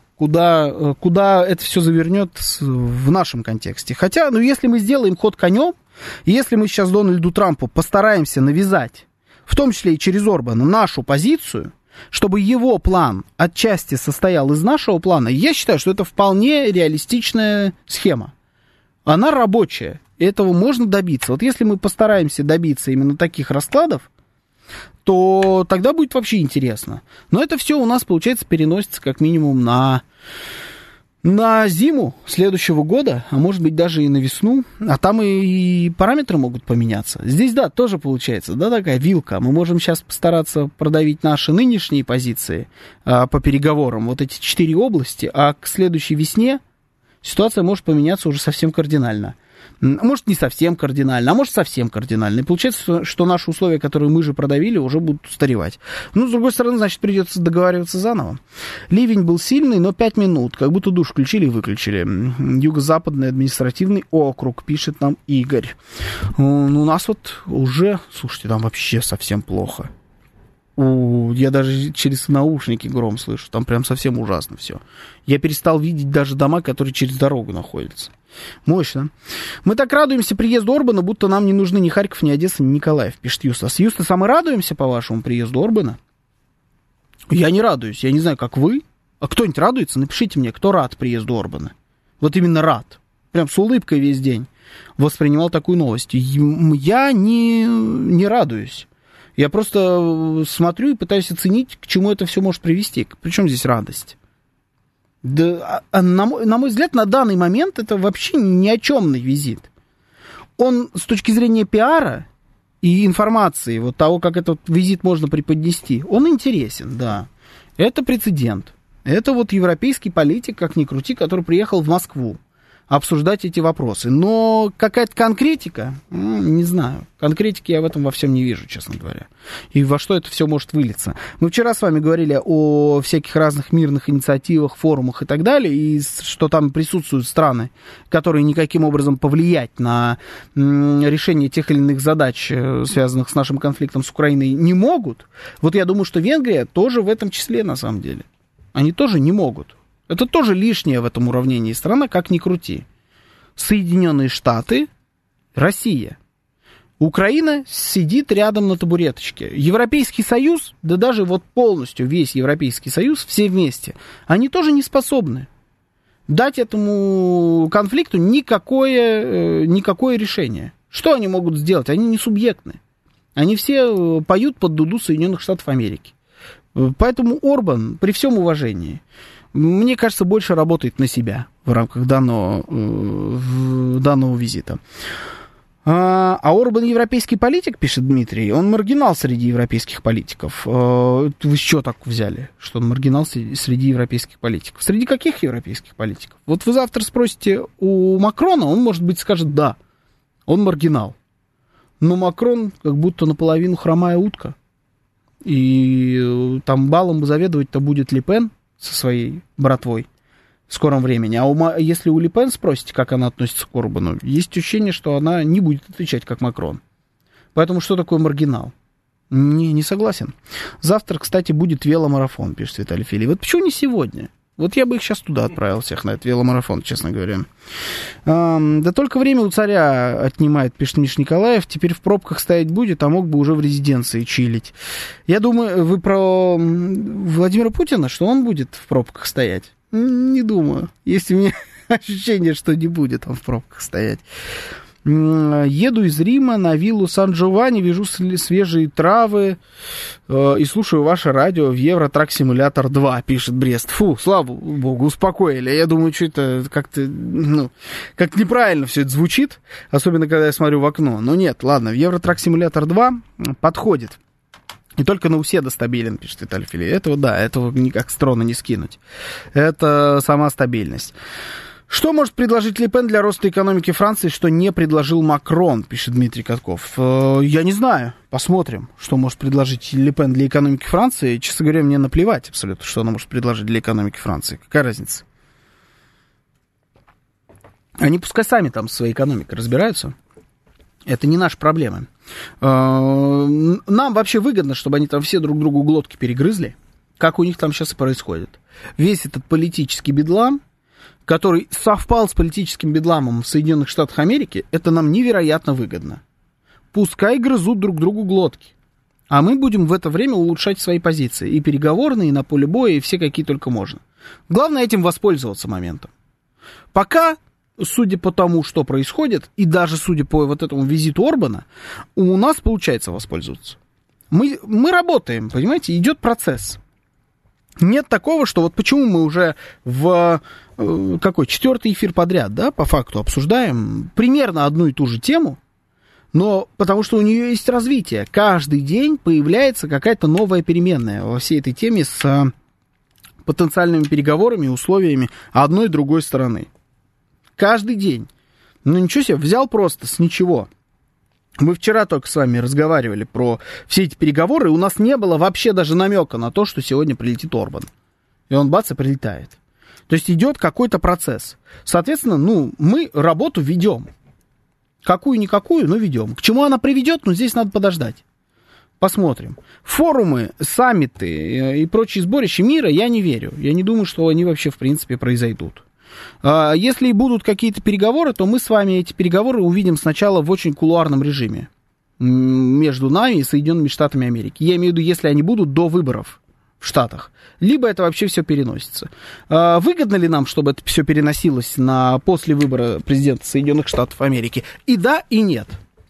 Куда это все завернет в нашем контексте. Хотя, ну, если мы сделаем ход конем, если мы сейчас Дональду Трампу постараемся навязать, в том числе и через Орбана, нашу позицию, чтобы его план отчасти состоял из нашего плана, я считаю, что это вполне реалистичная схема. Она рабочая, и этого можно добиться. Вот если мы постараемся добиться именно таких раскладов, то тогда будет вообще интересно. Но это все у нас, получается, переносится как минимум на зиму следующего года, а может быть даже и на весну, а там и параметры могут поменяться. Здесь, да, тоже получается, да, такая вилка. Мы можем сейчас постараться продавить наши нынешние позиции по переговорам, вот эти 4 области, а к следующей весне ситуация может поменяться уже совсем кардинально. Может, не совсем кардинально, а может, совсем кардинально. И получается, что наши условия, которые мы же продавили, уже будут устаревать. Ну, с другой стороны, значит, придется договариваться заново. Ливень был сильный, но 5 минут, как будто душ включили и выключили. Юго-западный административный округ, пишет нам Игорь. У нас вот уже, слушайте, там вообще совсем плохо. Я даже через наушники гром слышу, там прям совсем ужасно все. Я перестал видеть даже дома, которые через дорогу находятся. Мощно. Мы так радуемся приезду Орбана, будто нам не нужны ни Харьков, ни Одесса, ни Николаев, пишет Юстас. Юстас, а мы радуемся по вашему приезду Орбана? Я не радуюсь, я не знаю, как вы. А кто-нибудь радуется? Напишите мне, кто рад приезду Орбана. Вот именно рад. Прям с улыбкой весь день воспринимал такую новость. Я не радуюсь. Я просто смотрю и пытаюсь оценить, к чему это все может привести. Причем здесь радость? Да, на мой взгляд, на данный момент это вообще ни о чемный визит. Он с точки зрения пиара и информации, вот того, как этот визит можно преподнести, он интересен, да. Это прецедент. Это вот европейский политик, как ни крути, который приехал в Москву. обсуждать эти вопросы. Но какая-то конкретика, не знаю. Конкретики я в этом во всем не вижу, честно говоря. И во что это все может вылиться. Мы вчера с вами говорили о всяких разных мирных инициативах, форумах и так далее, и что там присутствуют страны, которые никаким образом повлиять на решение тех или иных задач, связанных с нашим конфликтом с Украиной, не могут. Вот я думаю, что Венгрия тоже в этом числе, на самом деле. Они тоже не могут. Это тоже лишнее в этом уравнении страна, как ни крути. Соединенные Штаты, Россия. Украина сидит рядом на табуреточке. Европейский Союз, да даже вот полностью весь Европейский Союз, все вместе, они тоже не способны дать этому конфликту никакое решение. Что они могут сделать? Они не субъектны. Они все поют под дуду Соединенных Штатов Америки. Поэтому Орбан, при всем уважении, мне кажется, больше работает на себя в рамках данного визита. А Орбан европейский политик, пишет Дмитрий, он маргинал среди европейских политиков. Вы что так взяли, что он маргинал среди европейских политиков? Среди каких европейских политиков? Вот вы завтра спросите у Макрона, он, может быть, скажет, да, он маргинал. Но Макрон как будто наполовину хромая утка. И там балом заведовать-то будет Ле Пен со своей братвой в скором времени. А если у Ле Пен спросите, как она относится к Орбану, есть ощущение, что она не будет отвечать, как Макрон. Поэтому что такое маргинал? Не согласен. Завтра, кстати, будет веломарафон, пишет Виталий Филипп. Вот почему не сегодня? Вот я бы их сейчас туда отправил, всех на этот веломарафон, честно говоря. Да только время у царя отнимает, пишет Миш Николаев. Теперь в пробках стоять будет, а мог бы уже в резиденции чилить. Я думаю, вы про Владимира Путина, что он будет в пробках стоять? Не думаю. Есть у меня ощущение, что не будет он в пробках стоять. Еду из Рима на виллу Сан-Джованни, вижу свежие травы и слушаю ваше радио в Евротрак Симулятор 2, пишет Брест. Фу, слава богу, успокоили. Я думаю, что это как-то, как неправильно все это звучит, особенно когда я смотрю в окно. Но нет, ладно, в Евротрак Симулятор 2 подходит. И только Науседа стабилен, пишет Виталий Филипп. Этого, да, этого никак с трона не скинуть. Это сама стабильность. Что может предложить Ле Пен для роста экономики Франции, что не предложил Макрон, пишет Дмитрий Катков. Я не знаю. Посмотрим, что может предложить Ле Пен для экономики Франции. Честно говоря, мне наплевать абсолютно, что она может предложить для экономики Франции. Какая разница? Они пускай сами там со своей экономикой разбираются. Это не наша проблема. Нам вообще выгодно, чтобы они там все друг другу глотки перегрызли, как у них там сейчас и происходит. Весь этот политический бедлам, который совпал с политическим бедламом в Соединенных Штатах Америки, это нам невероятно выгодно. Пускай грызут друг другу глотки. А мы будем в это время улучшать свои позиции. И переговорные, и на поле боя, и все какие только можно. Главное этим воспользоваться моментом. Пока, судя по тому, что происходит, и даже судя по вот этому визиту Орбана, у нас получается воспользоваться. Мы работаем, понимаете, идет процесс. Нет такого, что вот почему мы уже в четвертый эфир подряд, да, по факту обсуждаем примерно одну и ту же тему, но потому что у нее есть развитие. Каждый день появляется какая-то новая переменная во всей этой теме с потенциальными переговорами и условиями одной и другой стороны. Каждый день. Ну ничего себе, взял просто с ничего. Мы вчера только с вами разговаривали про все эти переговоры, и у нас не было вообще даже намека на то, что сегодня прилетит Орбан. И он бац и прилетает. То есть идет какой-то процесс. Соответственно, мы работу ведем. Какую-никакую, но ведем. К чему она приведет, здесь надо подождать. Посмотрим. Форумы, саммиты и прочие сборища мира я не верю. Я не думаю, что они вообще в принципе произойдут. Если будут какие-то переговоры, то мы с вами эти переговоры увидим сначала в очень кулуарном режиме между нами и Соединенными Штатами Америки. Я имею в виду, если они будут до выборов в Штатах. Либо это вообще все переносится. Выгодно ли нам, чтобы это все переносилось на после выбора президента Соединенных Штатов Америки? И да, и нет.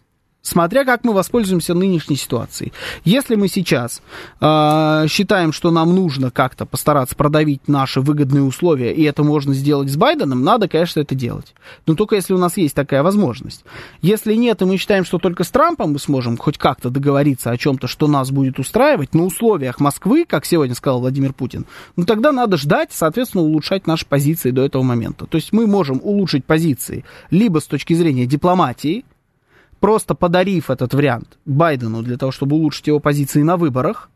Смотря как мы воспользуемся нынешней ситуацией. Если мы сейчас считаем, что нам нужно как-то постараться продавить наши выгодные условия, и это можно сделать с Байденом, надо, конечно, это делать. Но только если у нас есть такая возможность. Если нет, и мы считаем, что только с Трампом мы сможем хоть как-то договориться о чем-то, что нас будет устраивать, на условиях Москвы, как сегодня сказал Владимир Путин, ну тогда надо ждать, соответственно, улучшать наши позиции до этого момента. То есть мы можем улучшить позиции либо с точки зрения дипломатии, просто подарив этот вариант Байдену для того, чтобы улучшить его позиции на выборах,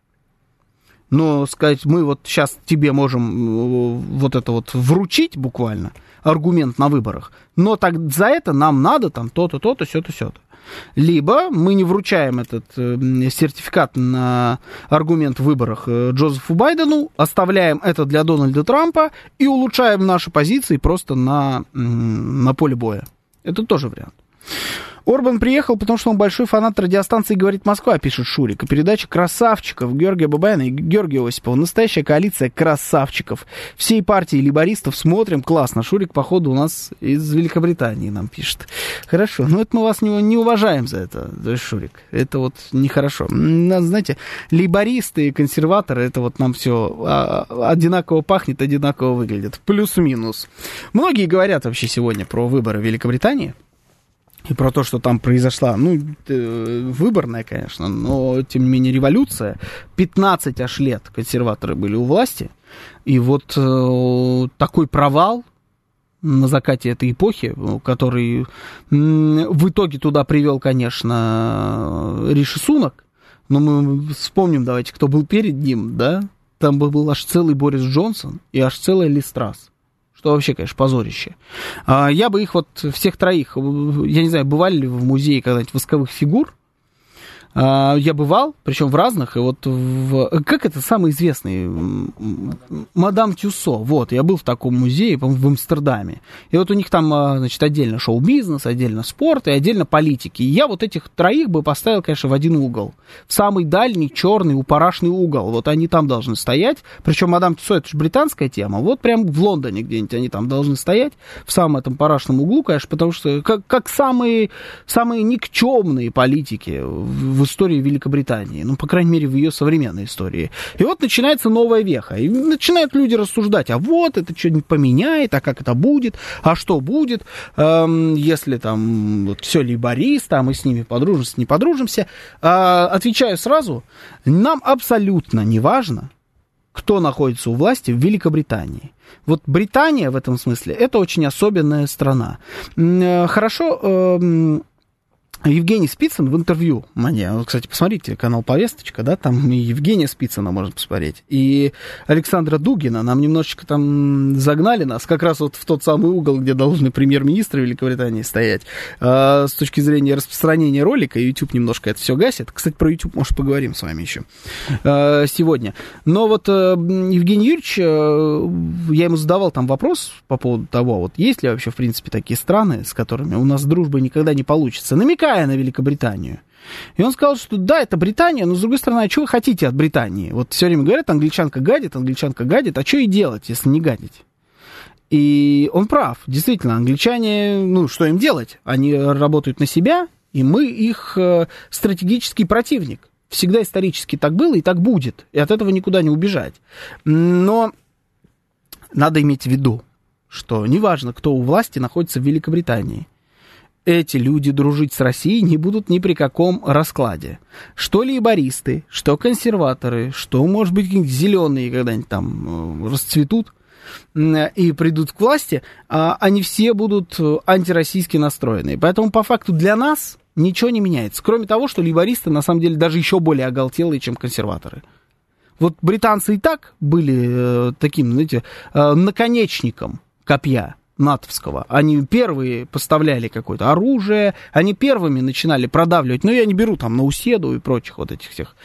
но сказать, мы вот сейчас тебе можем вот это вот вручить буквально, аргумент на выборах, но так за это нам надо там то-то, то-то, сё-то, сё-то. Либо мы не вручаем этот сертификат на аргумент в выборах Джозефу Байдену, оставляем это для Дональда Трампа и улучшаем наши позиции просто на поле боя. Это тоже вариант. Орбан приехал, потому что он большой фанат радиостанции «Говорит Москва», пишет Шурик. И передача красавчиков Георгия Бабаяна и Георгия Осипова. Настоящая коалиция красавчиков. Всей партии лейбористов смотрим. Классно. Шурик, походу, у нас из Великобритании нам пишет. Хорошо. Но это мы вас не уважаем за это, Шурик. Это вот нехорошо. Знаете, лейбористы и консерваторы, это вот нам все одинаково пахнет, одинаково выглядит. Плюс-минус. Многие говорят вообще сегодня про выборы в Великобритании. И про то, что там произошла, выборная, конечно, но, тем не менее, революция. 15 аж лет консерваторы были у власти. И вот такой провал на закате этой эпохи, который в итоге туда привел, конечно, Риши Сунак. Но мы вспомним, давайте, кто был перед ним, да? Там был аж целый Борис Джонсон и аж целый Ли Страс. Что вообще, конечно, позорище. Я бы их вот всех троих, я не знаю, бывали ли вы в музее когда-нибудь восковых фигур? Я бывал, причем в разных, и вот как это самый известный, Мадам Тюссо, вот, я был в таком музее, по-моему, в Амстердаме, и вот у них там, значит, отдельно шоу-бизнес, отдельно спорт и отдельно политики, и я вот этих троих бы поставил, конечно, в один угол, в самый дальний, черный, упарашный угол, вот они там должны стоять, причем Мадам Тюссо, это же британская тема, вот прям в Лондоне где-нибудь они там должны стоять, в самом этом парашном углу, конечно, потому что как самые никчемные политики в истории Великобритании, ну, по крайней мере, в ее современной истории. И вот начинается новая веха, и начинают люди рассуждать, а вот это что-нибудь поменяет, а как это будет, а что будет, если там вот, все лейбористы, а мы с ними подружимся, не подружимся. Отвечаю сразу, нам абсолютно не важно, кто находится у власти в Великобритании. Вот Британия в этом смысле, это очень особенная страна. Хорошо... Евгений Спицын в интервью мне, вот, кстати, посмотрите, канал «Повесточка», да, там и Евгения Спицына можно посмотреть, и Александра Дугина, нам немножечко там загнали нас, как раз вот в тот самый угол, где должны премьер-министры Великобритании стоять, с точки зрения распространения ролика, YouTube немножко это все гасит, кстати, про YouTube, может, поговорим с вами еще сегодня, но вот Евгений Юрьевич, я ему задавал там вопрос по поводу того, вот есть ли вообще, в принципе, такие страны, с которыми у нас дружба никогда не получится, намекая на Великобританию. И он сказал, что да, это Британия, но, с другой стороны, а что вы хотите от Британии? Вот все время говорят, англичанка гадит, а что и делать, если не гадить? И он прав, действительно, англичане, ну, что им делать? Они работают на себя, и мы их стратегический противник. Всегда исторически так было и так будет, и от этого никуда не убежать. Но надо иметь в виду, что неважно, кто у власти находится в Великобритании, эти люди дружить с Россией не будут ни при каком раскладе. Что лейбористы, что консерваторы, что, может быть, какие-нибудь зеленые когда-нибудь там расцветут и придут к власти, они все будут антироссийски настроены. Поэтому, по факту, для нас ничего не меняется. Кроме того, что лейбористы, на самом деле, даже еще более оголтелые, чем консерваторы. Вот британцы и так были таким, знаете, наконечником копья натовского. Они первые поставляли какое-то оружие, они первыми начинали продавливать, но я не беру там Науседу и прочих вот этих всех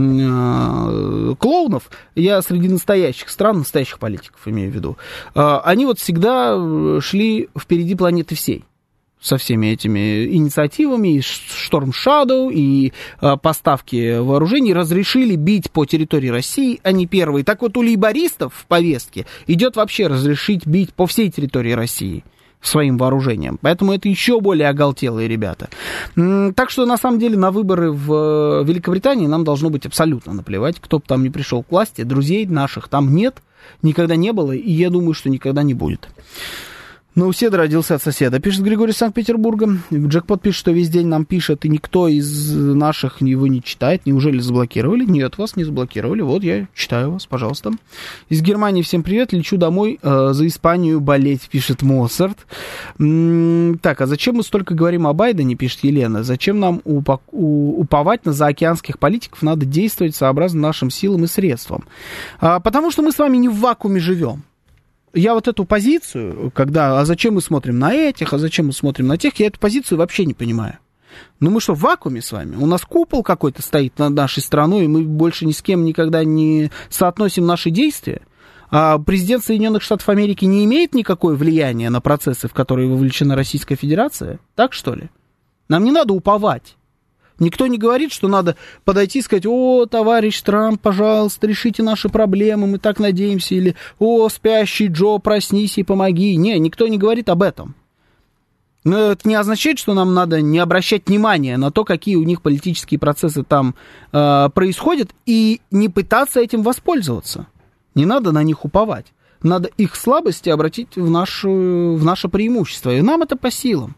клоунов, я среди настоящих стран, настоящих политиков имею в виду, они вот всегда шли впереди планеты всей. Со всеми этими инициативами, и Storm Shadow, и поставки вооружений разрешили бить по территории России, они первые. Так вот, у лейбористов в повестке идет вообще разрешить бить по всей территории России. своим вооружением. Поэтому это еще более оголтелые ребята. Так что, на самом деле, на выборы в Великобритании нам должно быть абсолютно наплевать, кто бы там ни пришел к власти. Друзей наших там нет, никогда не было, и я думаю, что никогда не будет. Но у Седа родился от соседа, пишет Григорий из Санкт-Петербурга. Джекпот пишет, что весь день нам пишет, и никто из наших его не читает. Неужели заблокировали? Нет, вас не заблокировали. Вот, я читаю вас, пожалуйста. Из Германии всем привет, лечу домой за Испанию болеть, пишет Моцарт. Так, а зачем мы столько говорим о Байдене, пишет Елена? Зачем нам уповать на заокеанских политиков? Надо действовать сообразно нашим силам и средствам. Потому что мы с вами не в вакууме живем. Я вот эту позицию, когда, а зачем мы смотрим на этих, а зачем мы смотрим на тех, я эту позицию вообще не понимаю. Ну мы что, в вакууме с вами? У нас купол какой-то стоит над нашей страной, и мы больше ни с кем никогда не соотносим наши действия? А президент Соединенных Штатов Америки не имеет никакое влияния на процессы, в которые вовлечена Российская Федерация? Так что ли? Нам не надо уповать. Никто не говорит, что надо подойти и сказать: о, товарищ Трамп, пожалуйста, решите наши проблемы, мы так надеемся, или о, спящий Джо, проснись и помоги. Не, никто не говорит об этом. Но это не означает, что нам надо не обращать внимания на то, какие у них политические процессы там происходят, и не пытаться этим воспользоваться. Не надо на них уповать. Надо их слабости обратить в наше преимущество, и нам это по силам.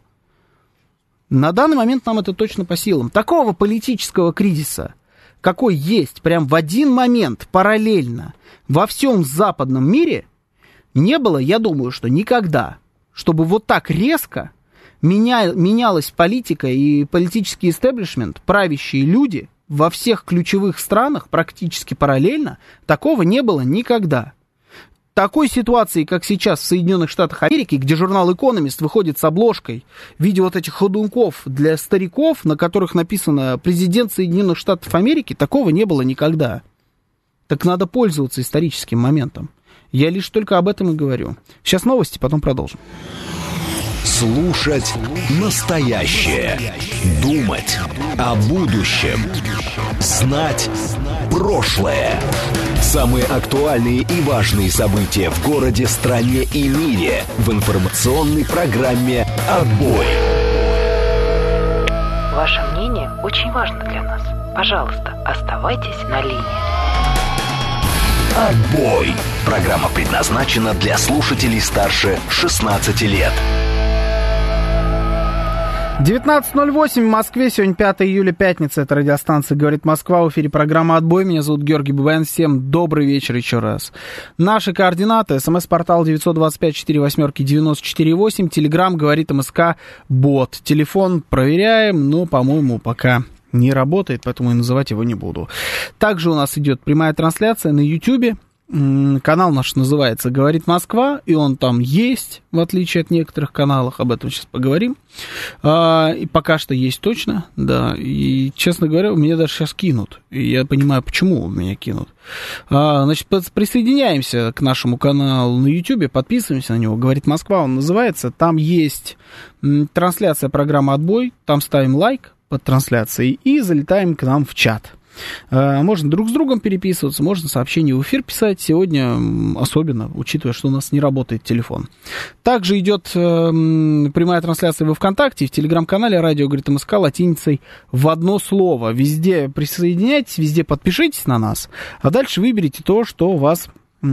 На данный момент нам это точно по силам. Такого политического кризиса, какой есть прям в один момент, параллельно, во всем западном мире, не было, я думаю, что никогда. Чтобы вот так резко менялась политика и политический истеблишмент, правящие люди во всех ключевых странах практически параллельно, такого не было никогда. Такой ситуации, как сейчас в Соединенных Штатах Америки, где журнал «Экономист» выходит с обложкой в виде вот этих ходунков для стариков, на которых написано «Президент Соединенных Штатов Америки», такого не было никогда. Так надо пользоваться историческим моментом. Я лишь только об этом и говорю. Сейчас новости, потом продолжим. Слушать настоящее. Думать о будущем. Знать прошлое. Самые актуальные и важные события в городе, стране и мире в информационной программе «Отбой». Ваше мнение очень важно для нас. Пожалуйста, оставайтесь на линии. «Отбой». Программа предназначена для слушателей старше 16 лет. 19:08 в Москве, сегодня 5 июля, пятница, это радиостанция «Говорит Москва», в эфире программа «Отбой», меня зовут Георгий Бабаян, всем добрый вечер еще раз. Наши координаты: смс-портал 925-48-94-8, телеграм «Говорит МСК», бот, телефон проверяем, но, по-моему, пока не работает, поэтому и называть его не буду. Также у нас идет прямая трансляция на Ютьюбе. Канал наш называется «Говорит Москва», и он там есть, в отличие от некоторых каналов, об этом сейчас поговорим. И пока что есть точно, да, и, честно говоря, меня даже сейчас кинут, и я понимаю, почему меня кинут. Значит, присоединяемся к нашему каналу на YouTube, подписываемся на него, «Говорит Москва» он называется, там есть трансляция программы «Отбой», там ставим лайк под трансляцией и залетаем к нам в чат. Можно друг с другом переписываться, можно сообщения в эфир писать. Сегодня особенно, учитывая, что у нас не работает телефон. Также идет прямая трансляция во ВКонтакте, в телеграм-канале «Радио говорит МСК» латиницей в одно слово. Везде присоединяйтесь, везде подпишитесь на нас, а дальше выберите то, что вас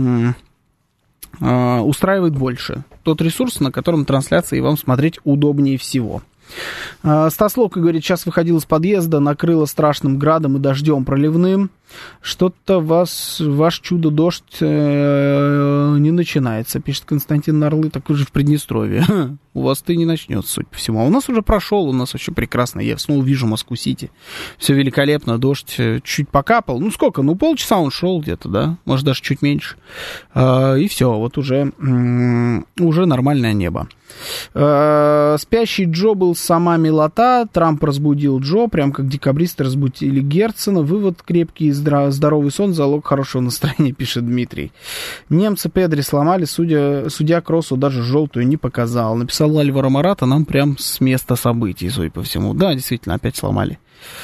устраивает больше. Тот ресурс, на котором трансляции вам смотреть удобнее всего. Стас Лока говорит: сейчас выходил из подъезда, накрыло страшным градом и дождем проливным. Что-то ваш чудо-дождь не начинается, пишет Константин Нарлы, такой же в Приднестровье. У вас ты не начнется, судя по всему. А у нас уже прошел, у нас вообще прекрасно. Я снова вижу Москву-Сити. Все великолепно, дождь чуть покапал. Ну сколько? Ну полчаса он шел где-то, да? Может даже чуть меньше. И все, вот уже нормальное небо. Спящий Джо был сама милота. Трамп разбудил Джо, прям как декабристы разбудили Герцена. Вывод: крепкий и здоровый сон — залог хорошего настроения, пишет Дмитрий. Немцы Педри сломали, судья Кроссу даже желтую не показал. Написал Альваро Мората нам прям с места событий, судя по всему. Да, действительно, опять сломали.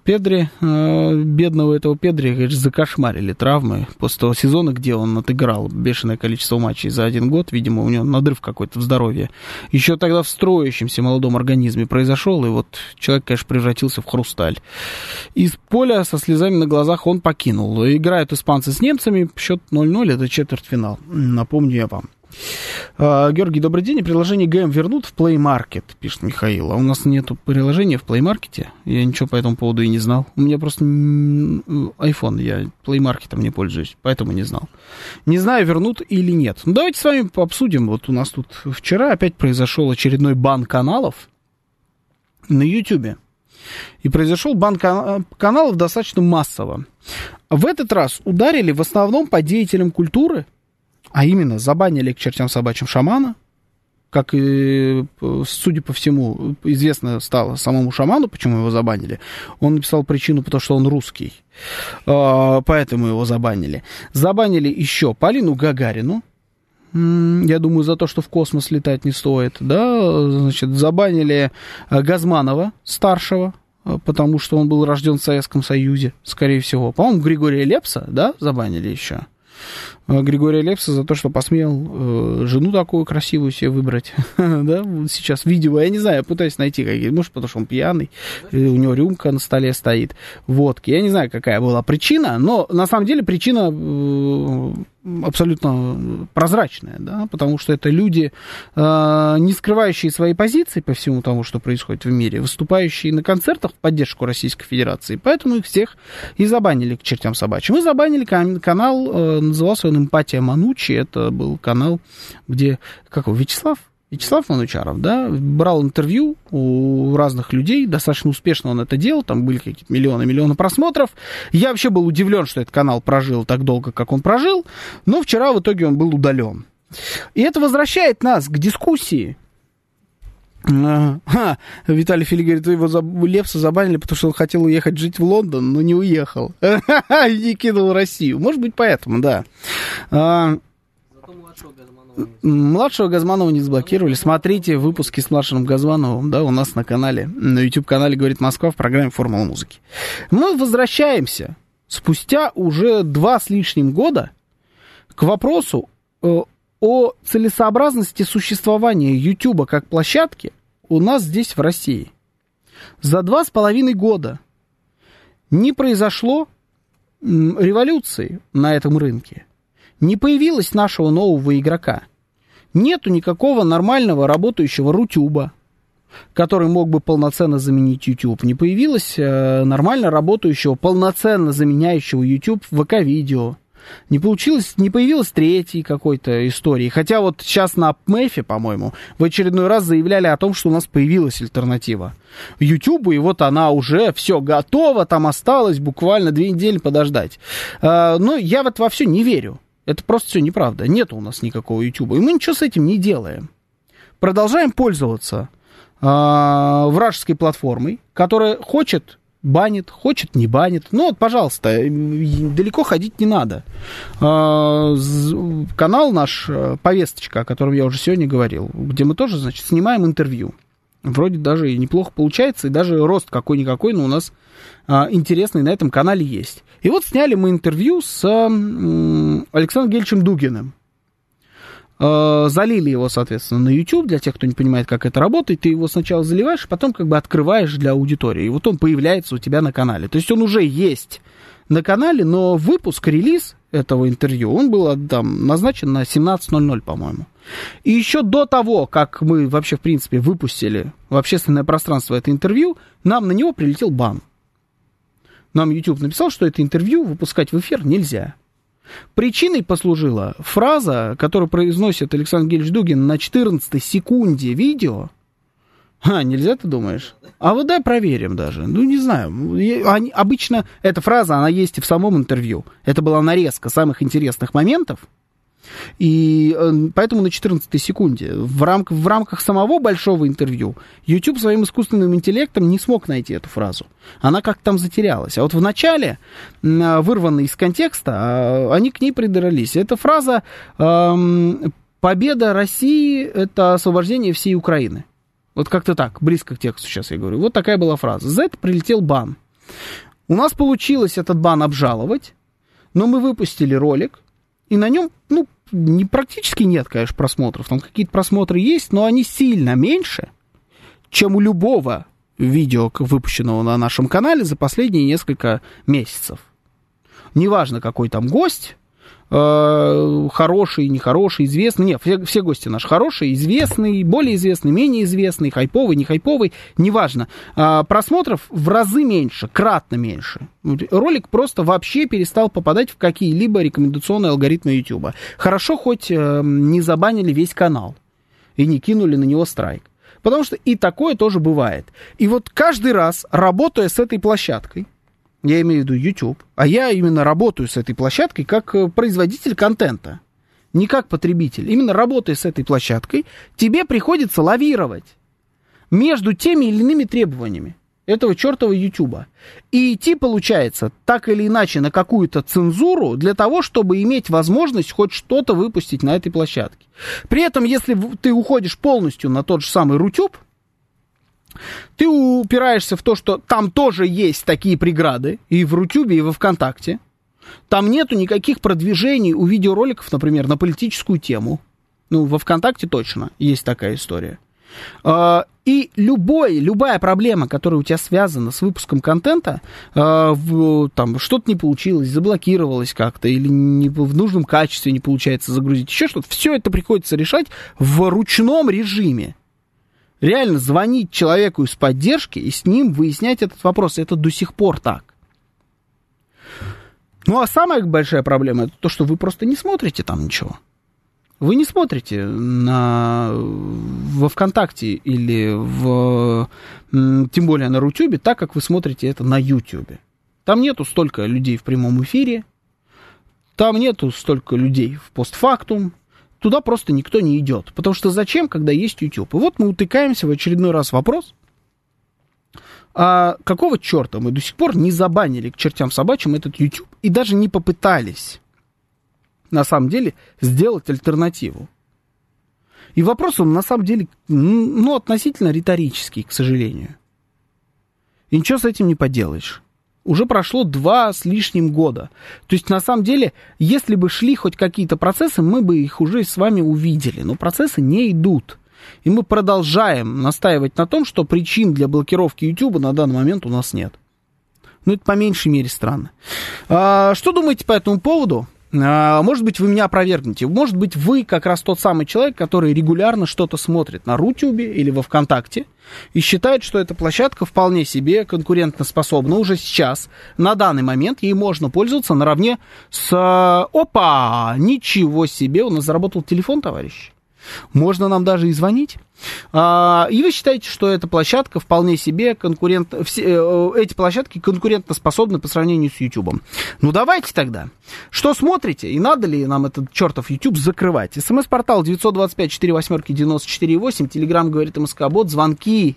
Педри, бедного этого Педри, конечно, закошмарили травмы после того сезона, где он отыграл бешеное количество матчей за один год. Видимо, у него надрыв какой-то в здоровье. Еще тогда в строящемся молодом организме произошел, и вот человек, конечно, превратился в хрусталь. Из поля со слезами на глазах он покинул. Играют испанцы с немцами, счет 0-0, это четвертьфинал. Напомню я вам. Георгий, добрый день. Приложение ГМ вернут в Play Market, пишет Михаил. А у нас нету приложения в Play Market. Я ничего по этому поводу и не знал. У меня просто iPhone, я Play Market не пользуюсь, поэтому не знал. Не знаю, вернут или нет. Ну, давайте с вами обсудим. Вот у нас тут вчера опять произошел очередной бан каналов на YouTube. И произошел бан каналов достаточно массово. В этот раз ударили в основном по деятелям культуры. А именно, забанили к чертям собачьим шамана, как и, судя по всему, известно стало самому шаману, почему его забанили. Он написал причину, потому что он русский, поэтому его забанили. Забанили еще Полину Гагарину, я думаю, за то, что в космос летать не стоит, да, значит, забанили Газманова, старшего, потому что он был рожден в Советском Союзе, скорее всего. По-моему, Григория Лепса, да, забанили еще. Григория Лепса за то, что посмел жену такую красивую себе выбрать. Да, сейчас видео, я не знаю, я пытаюсь найти какие-то, может, потому что он пьяный, у него рюмка на столе стоит, водки. Я не знаю, какая была причина, но на самом деле причина абсолютно прозрачная, да, потому что это люди, не скрывающие свои позиции по всему тому, что происходит в мире, выступающие на концертах в поддержку Российской Федерации, поэтому их всех и забанили к чертям собачьим. И забанили канал, назывался он «Эмпатия Манучи», это был канал, где, как его, Вячеслав Манучаров, да, брал интервью у разных людей, достаточно успешно он это делал, там были какие-то миллионы просмотров. Я вообще был удивлен, что этот канал прожил так долго, как он прожил, но вчера в итоге он был удален. И это возвращает нас к дискуссии. Виталий Фили говорит, его Лепса забанили, потому что он хотел уехать жить в Лондон, но не уехал. И кинул Россию. Может быть, поэтому, да. Младшего Газманова не заблокировали. Смотрите выпуски с младшим Газмановым, да, у нас на канале, на YouTube-канале «Говорит Москва» в программе «Формула музыки». Мы возвращаемся спустя уже 2 с лишним года к вопросу о целесообразности существования YouTube как площадки у нас здесь в России. За 2,5 года не произошло революции на этом рынке. Не появилось нашего нового игрока. Нету никакого нормального работающего Рутюба, который мог бы полноценно заменить YouTube. Не появилось нормально работающего, полноценно заменяющего YouTube ВК-видео. Не появилось третьей какой-то истории. Хотя вот сейчас на АПМЭФе, по-моему, в очередной раз заявляли о том, что у нас появилась альтернатива YouTube, и вот она уже все готова, там осталось буквально 2 недели подождать. Но я вот во все не верю. Это просто все неправда. Нет у нас никакого YouTube. И мы ничего с этим не делаем. Продолжаем пользоваться вражеской платформой, которая хочет банит, хочет не банит. Ну вот, пожалуйста, далеко ходить не надо. Канал наш «Повесточка», о котором я уже сегодня говорил, где мы тоже, значит, снимаем интервью. Вроде даже и неплохо получается, и даже рост какой-никакой, но у нас интересный на этом канале есть. И вот сняли мы интервью с Александром Гельевичем Дугиным. Залили его, соответственно, на YouTube. Для тех, кто не понимает, как это работает, ты его сначала заливаешь, а потом как бы открываешь для аудитории. И вот он появляется у тебя на канале. То есть он уже есть на канале, но выпуск, релиз этого интервью, он был там назначен на 17:00, по-моему. И еще до того, как мы вообще, в принципе, выпустили в общественное пространство это интервью, нам на него прилетел бан. Нам YouTube написал, что это интервью выпускать в эфир нельзя. Причиной послужила фраза, которую произносит Александр Гельевич Дугин на 14 секунде видео. Нельзя, ты думаешь? А вот дай проверим даже. Ну, не знаю. Обычно эта фраза, она есть и в самом интервью. Это была нарезка самых интересных моментов. И поэтому на 14 секунде в рамках самого большого интервью YouTube своим искусственным интеллектом не смог найти эту фразу. Она как-то там затерялась. А вот в начале, вырванной из контекста, они к ней придрались. Эта фраза «Победа России – это освобождение всей Украины». Вот как-то так, близко к тексту сейчас я говорю. Вот такая была фраза. За это прилетел бан. У нас получилось этот бан обжаловать, но мы выпустили ролик, и на нем, не практически нет, конечно, просмотров. Там какие-то просмотры есть, но они сильно меньше, чем у любого видео, выпущенного на нашем канале за последние несколько месяцев. Неважно, какой там гость, хороший, нехороший, известный. Нет, все гости наши хорошие, известные, более известные, менее известные, хайповый, не хайповый, неважно. Просмотров в разы меньше, кратно меньше. Ролик просто вообще перестал попадать в какие-либо рекомендационные алгоритмы YouTube. Хорошо, хоть не забанили весь канал и не кинули на него страйк. Потому что и такое тоже бывает. И вот каждый раз, работая с этой площадкой, я имею в виду YouTube, а я именно работаю с этой площадкой как производитель контента, не как потребитель. Именно работая с этой площадкой, тебе приходится лавировать между теми или иными требованиями этого чертова YouTube. И идти, получается, так или иначе на какую-то цензуру для того, чтобы иметь возможность хоть что-то выпустить на этой площадке. При этом, если ты уходишь полностью на тот же самый Рутюб, ты упираешься в то, что там тоже есть такие преграды, и в Рутюбе, и во ВКонтакте. Там нету никаких продвижений у видеороликов, например, на политическую тему. Во ВКонтакте точно есть такая история. И любая проблема, которая у тебя связана с выпуском контента, там что-то не получилось, заблокировалось как-то, или в нужном качестве не получается загрузить, еще что-то, все это приходится решать в ручном режиме. Реально звонить человеку из поддержки и с ним выяснять этот вопрос. Это до сих пор так. А самая большая проблема — это то, что вы просто не смотрите там ничего. Вы не смотрите во ВКонтакте или тем более на Рутюбе так, как вы смотрите это на Ютубе. Там нету столько людей в прямом эфире, там нету столько людей в постфактум. Туда просто никто не идет. Потому что зачем, когда есть YouTube? И вот мы утыкаемся в очередной раз в вопрос, а какого черта мы до сих пор не забанили к чертям собачьим этот YouTube и даже не попытались, на самом деле, сделать альтернативу. И вопрос, он на самом деле, относительно риторический, к сожалению. И ничего с этим не поделаешь. Уже прошло 2 с лишним года. То есть, на самом деле, если бы шли хоть какие-то процессы, мы бы их уже с вами увидели. Но процессы не идут. И мы продолжаем настаивать на том, что причин для блокировки YouTube на данный момент у нас нет. Это по меньшей мере странно. Что думаете по этому поводу? Может быть, вы меня опровергнете. Может быть, вы как раз тот самый человек, который регулярно что-то смотрит на Рутюбе или во ВКонтакте и считает, что эта площадка вполне себе конкурентоспособна уже сейчас. На данный момент ей можно пользоваться наравне с... Опа! Ничего себе! У нас заработал телефон, товарищ. Можно нам даже и звонить. И вы считаете, что эта площадка вполне себе эти площадки конкурентоспособны по сравнению с YouTube. Давайте тогда. Что смотрите? И надо ли нам этот чертов YouTube закрывать? СМС-портал 925-48-94-8. Телеграм говорит МСК-бот. Звонки.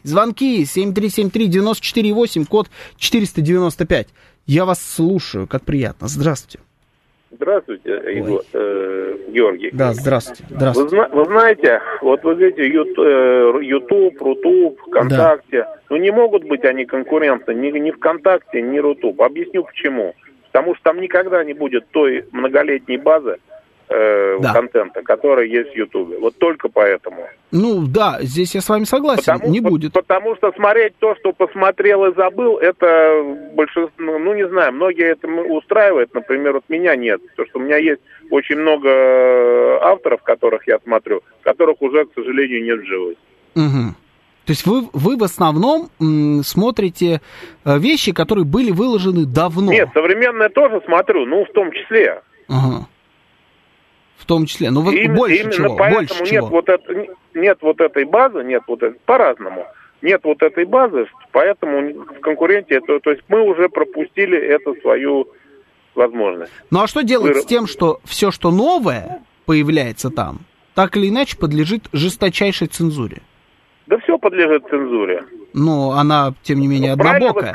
7373-94-8. Код 495. Я вас слушаю. Как приятно. Здравствуйте. Здравствуйте, Егор, Георгий. Да, здравствуйте. Вы знаете, вот вы говорите, YouTube, Рутуб, ВКонтакте, да. Не могут быть они конкуренты ни ВКонтакте, ни Рутуб. Объясню почему. Потому что там никогда не будет той многолетней базы контента, которая есть в Ютубе. Вот только поэтому. Да, здесь я с вами согласен, не будет. Потому что смотреть то, что посмотрел и забыл, это большинство, не знаю, многие это устраивает, например, вот меня нет. Потому что у меня есть очень много авторов, которых я смотрю, которых уже, к сожалению, нет в живых. Угу. То есть вы в основном смотрите вещи, которые были выложены давно? Нет, современное тоже смотрю, в том числе. Ага. В том числе, больше чего? Поэтому нет вот этой базы, по-разному. Нет вот этой базы, поэтому в конкуренте, то есть мы уже пропустили эту свою возможность. А что делать с тем, что все, что новое появляется там, так или иначе подлежит жесточайшей цензуре? Да все подлежит цензуре. Она, тем не менее, однобокая.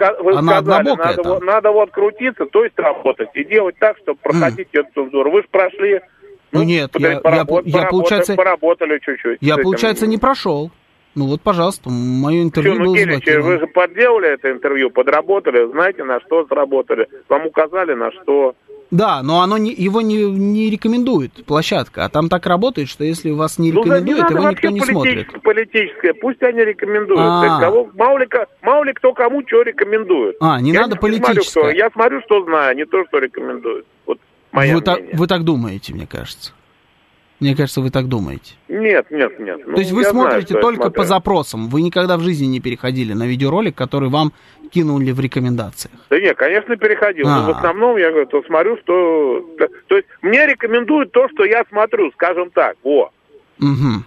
Надо крутиться, то есть работать и делать так, чтобы проходить эту цензуру. Вы же прошли... Нет, я получается... Поработали чуть-чуть. Я, получается, не прошел. Ну вот, пожалуйста, мое интервью было заблокировано. Вы же подделали это интервью, подработали, знаете, на что сработали, вам указали, на что... Да, но его не рекомендует площадка, а там так работает, что если вас не рекомендует, его никто не смотрит. Политическое, пусть они рекомендуют. Мало ли кто кому что рекомендует. Не надо политическое. Я смотрю, что знаю, не то, что рекомендует. Вот мое мнение. Вы так думаете, мне кажется. Мне кажется, вы так думаете. Нет. То есть вы смотрите только по запросам. Вы никогда в жизни не переходили на видеоролик, который вам кинули в рекомендациях? Да нет, конечно, переходил. Но в основном я говорю, то смотрю, что... То есть мне рекомендуют то, что я смотрю, скажем так. Во. Угу.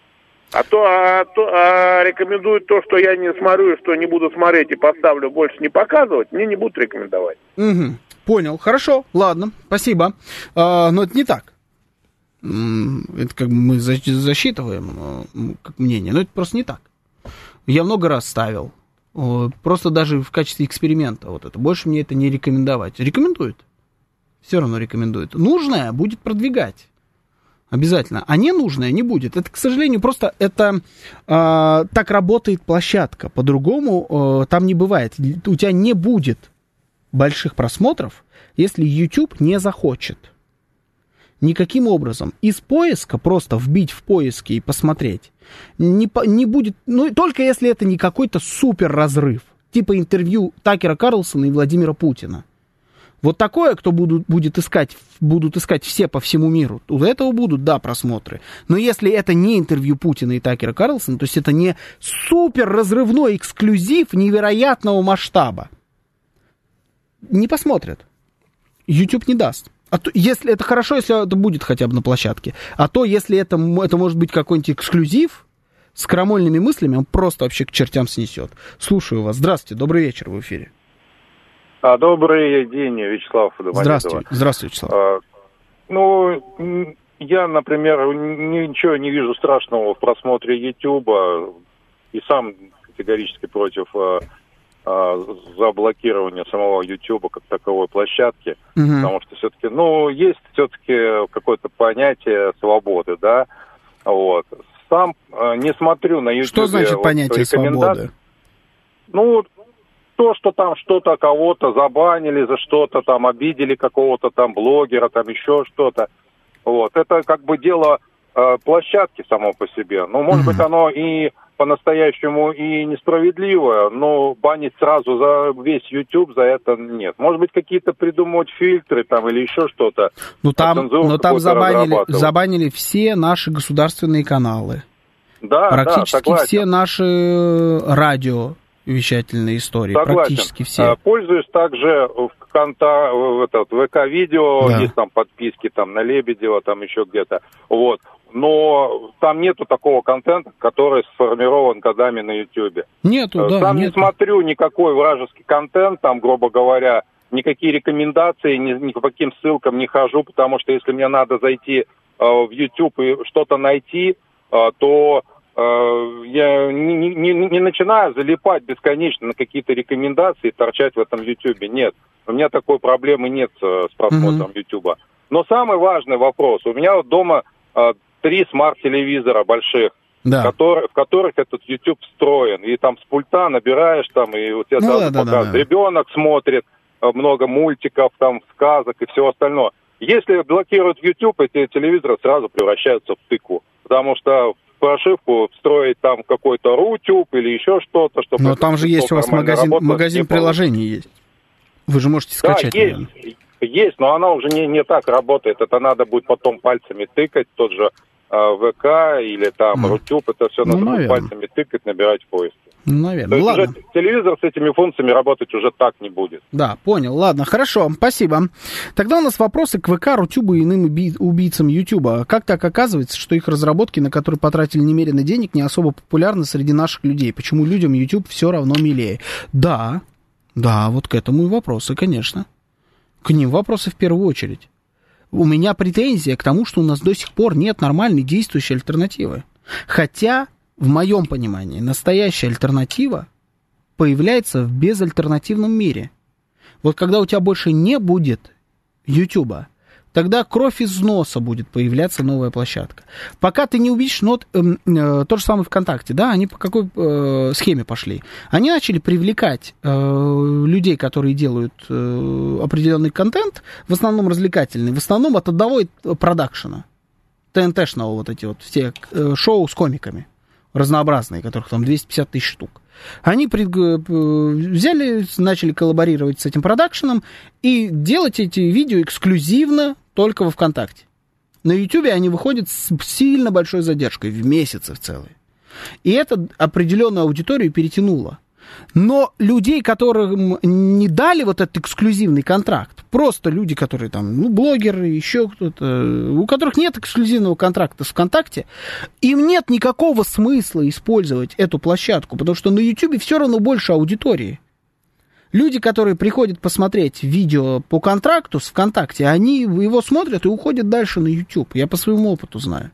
А рекомендуют то, что я не смотрю, что не буду смотреть и поставлю больше не показывать, мне не будут рекомендовать. Угу. Понял. Хорошо. Ладно. Спасибо. Но это не так. Это как бы мы засчитываем как мнение, но это просто не так. Я много раз ставил, просто даже в качестве эксперимента вот это. Больше мне это не рекомендовать. Рекомендует. Все равно рекомендует. Нужное будет продвигать. Обязательно. А ненужное не будет. Это, к сожалению, просто это так работает площадка. По-другому там не бывает. У тебя не будет больших просмотров, если YouTube не захочет. Никаким образом. Из поиска просто вбить в поиске и посмотреть не будет, ну, только если это не какой-то супер разрыв, типа интервью Такера Карлсона и Владимира Путина. Вот такое, кто будут искать все по всему миру, у этого будут, да, просмотры. Но если это не интервью Путина и Такера Карлсона, то есть это не супер разрывной эксклюзив невероятного масштаба, не посмотрят. YouTube не даст. А то, если это хорошо, если это будет хотя бы на площадке. А то, если это может быть какой-нибудь эксклюзив с крамольными мыслями, он просто вообще к чертям снесет. Слушаю вас. Здравствуйте, добрый вечер, в эфире. Добрый день, Вячеслав Домодедово. Здравствуйте, Вячеслав. Я, например, ничего не вижу страшного в просмотре Ютуба и сам категорически против заблокирования самого Ютуба как таковой площадки, потому что все-таки, есть все-таки какое-то понятие свободы, да, вот. Сам не смотрю на Ютубе... Что значит понятие свободы? То, что там что-то кого-то забанили за что-то, там обидели какого-то там блогера, там еще что-то, вот, это как бы дело площадки само по себе. Может быть, оно и по-настоящему и несправедливое, но банить сразу за весь YouTube за это нет. Может быть, какие-то придумывать фильтры там или еще что-то. Но там забанили все наши государственные каналы. Да, практически все наши радиовещательные истории. Согласен. Практически все. Пользуюсь также в ВК-видео, да. Есть там подписки там на Лебедева, там еще где-то. Вот. Но там нету такого контента, который сформирован годами на Ютьюбе. Нету, да. Там не смотрю никакой вражеский контент, там, грубо говоря, никакие рекомендации, ни по каким ссылкам не хожу, потому что если мне надо зайти в YouTube и что-то найти, то я не начинаю залипать бесконечно на какие-то рекомендации и торчать в этом Ютьюбе. Нет, у меня такой проблемы нет с просмотром Ютьюба. Но самый важный вопрос. У меня вот дома 3 смарт-телевизора больших, да. в которых этот YouTube встроен. И там с пульта набираешь, там, и у тебя показывают. Ребенок смотрит много мультиков, там, сказок и всего остального. Если блокируют YouTube, эти телевизоры сразу превращаются в тыкву. Потому что в прошивку встроить там какой-то Рутюб или еще что-то. Чтобы но там же есть у вас магазин приложений есть. Вы же можете скачать. Да, есть, но она уже не так работает. Это надо будет потом пальцами тыкать, тот же ВК или там Рутюб, это все надо пальцами тыкать, набирать в поиске. Наверное. То есть ладно. Уже телевизор с этими функциями работать уже так не будет. Да, понял. Ладно, хорошо, спасибо. Тогда у нас вопросы к ВК, Рутюбу и иным убийцам Ютуба. Как так оказывается, что их разработки, на которые потратили немерено денег, не особо популярны среди наших людей? Почему людям Ютуб все равно милее? Да, вот к этому и вопросы, конечно. К ним вопросы в первую очередь. У меня претензия к тому, что у нас до сих пор нет нормальной действующей альтернативы. Хотя, в моем понимании, настоящая альтернатива появляется в безальтернативном мире. Вот когда у тебя больше не будет Ютуба, тогда кровь из носа будет появляться новая площадка. Пока ты не увидишь, то же самое ВКонтакте, да, они по какой схеме пошли? Они начали привлекать людей, которые делают определенный контент, в основном развлекательный, в основном от одного продакшена, ТНТшного, вот эти вот все шоу с комиками разнообразные, которых там 250 тысяч штук. Они взяли, начали коллаборировать с этим продакшеном и делать эти видео эксклюзивно только во ВКонтакте. На Ютубе они выходят с сильно большой задержкой, в месяцы в целые. И это определенную аудиторию перетянуло. Но людей, которым не дали вот этот эксклюзивный контракт, просто люди, которые там, блогеры, еще кто-то, у которых нет эксклюзивного контракта с ВКонтакте, им нет никакого смысла использовать эту площадку, потому что на Ютубе все равно больше аудитории. Люди, которые приходят посмотреть видео по контракту с ВКонтакте, они его смотрят и уходят дальше на YouTube. Я по своему опыту знаю.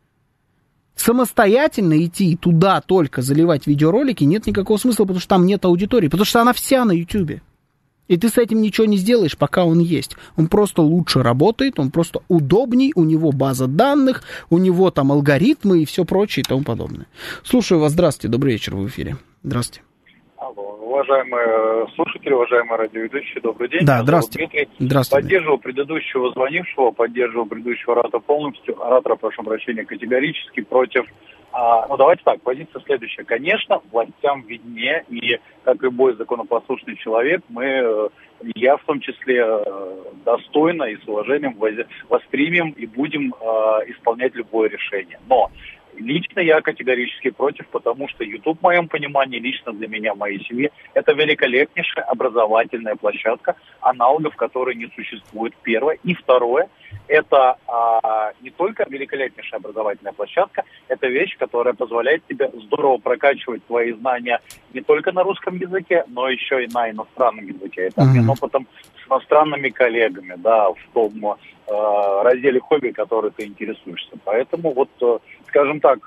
Самостоятельно идти туда только заливать видеоролики нет никакого смысла, потому что там нет аудитории, потому что она вся на YouTube. И ты с этим ничего не сделаешь, пока он есть. Он просто лучше работает, он просто удобней, у него база данных, у него там алгоритмы и все прочее и тому подобное. Слушаю вас, здравствуйте, добрый вечер, в эфире. Здравствуйте. Алло, уважаемые слушатели, уважаемые радиоведущие, добрый день. Да, здравствуйте. Дмитрий. Здравствуйте. Поддерживаю предыдущего звонившего, поддерживаю предыдущего оратора полностью, оратора, прошу прощения, категорически против. Давайте так, позиция следующая. Конечно, властям виднее, и как любой законопослушный человек, я в том числе достойно и с уважением воспримем и будем исполнять любое решение. Но лично я категорически против, потому что YouTube, в моем понимании, лично для меня, моей семьи, это великолепнейшая образовательная площадка, аналогов которой не существует, первое. И второе, это не только великолепнейшая образовательная площадка, это вещь, которая позволяет тебе здорово прокачивать твои знания не только на русском языке, но еще и на иностранном языке. Это обмен опытом с иностранными коллегами, да, в том разделе хобби, который ты интересуешься. Поэтому скажем так,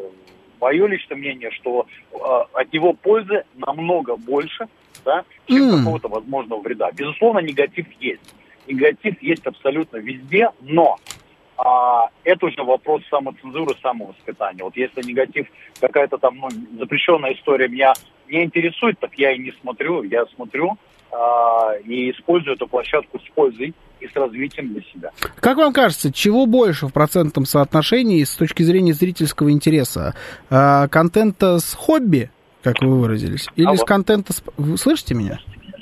мое личное мнение, что от него пользы намного больше, да, чем какого-то возможного вреда. Безусловно, негатив есть. Негатив есть абсолютно везде, но это уже вопрос самоцензуры, самовоспитания. Вот если негатив, какая-то там запрещенная история меня не интересует, так я и не смотрю. Я смотрю и использую эту площадку с пользой и с развитием для себя. Как вам кажется, чего больше в процентном соотношении с точки зрения зрительского интереса? Контента с хобби, как вы выразились, или с контента с... Вы слышите меня?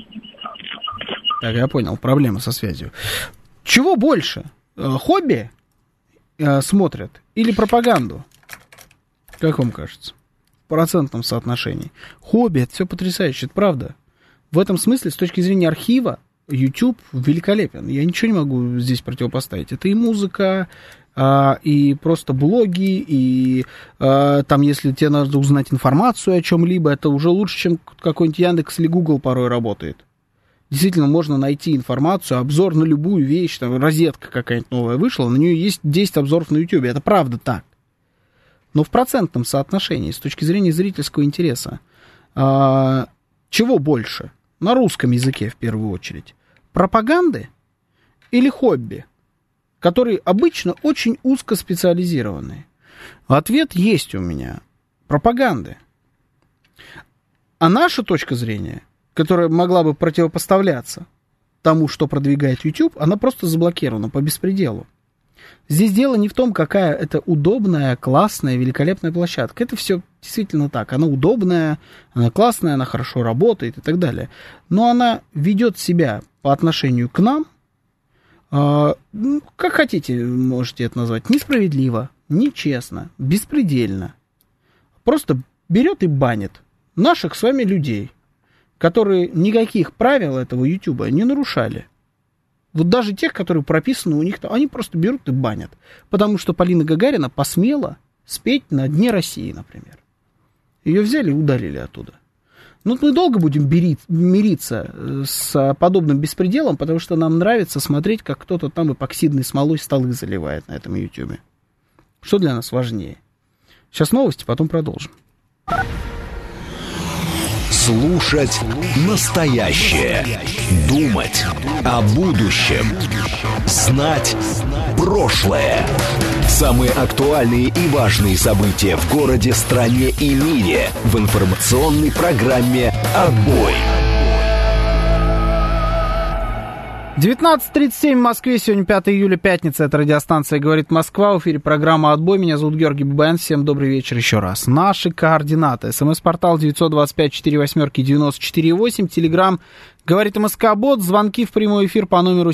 Так, я понял, проблема со связью. Чего больше? Хобби смотрят или пропаганду? Как вам кажется? В процентном соотношении. Хобби, это все потрясающе, это правда. В этом смысле, с точки зрения архива, YouTube великолепен. Я ничего не могу здесь противопоставить. Это и музыка, и просто блоги, и там, если тебе надо узнать информацию о чем-либо, это уже лучше, чем какой-нибудь Яндекс или Google порой работает. Действительно, можно найти информацию, обзор на любую вещь, там, розетка какая-нибудь новая вышла, на нее есть 10 обзоров на YouTube. Это правда так. Но в процентном соотношении, с точки зрения зрительского интереса, чего больше? На русском языке, в первую очередь. Пропаганды или хобби, которые обычно очень узкоспециализированные? Ответ есть у меня. Пропаганды. А наша точка зрения, которая могла бы противопоставляться тому, что продвигает YouTube, она просто заблокирована по беспределу. Здесь дело не в том, какая это удобная, классная, великолепная площадка. Это все действительно так. Она удобная, она классная, она хорошо работает и так далее. Но она ведет себя по отношению к нам, как хотите, можете это назвать, несправедливо, нечестно, беспредельно. Просто берет и банит наших с вами людей, которые никаких правил этого Ютуба не нарушали. Вот даже тех, которые прописаны у них, они просто берут и банят. Потому что Полина Гагарина посмела спеть на Дне России, например. Ее взяли и удалили оттуда. Ну, мы долго будем мириться с подобным беспределом, потому что нам нравится смотреть, как кто-то там эпоксидной смолой столы заливает на этом Ютубе. Что для нас важнее? Сейчас новости, потом продолжим. Слушать настоящее. Думать о будущем. Знать прошлое. Самые актуальные и важные события в городе, стране и мире в информационной программе «Отбой». 19:37 в Москве, сегодня 5 июля, пятница, это радиостанция «Говорит Москва», в эфире программа «Отбой», меня зовут Георгий Бабаян, всем добрый вечер еще раз. Наши координаты: СМС-портал 925-48-94-8, Телеграм «Говорит МСК-бот», звонки в прямой эфир по номеру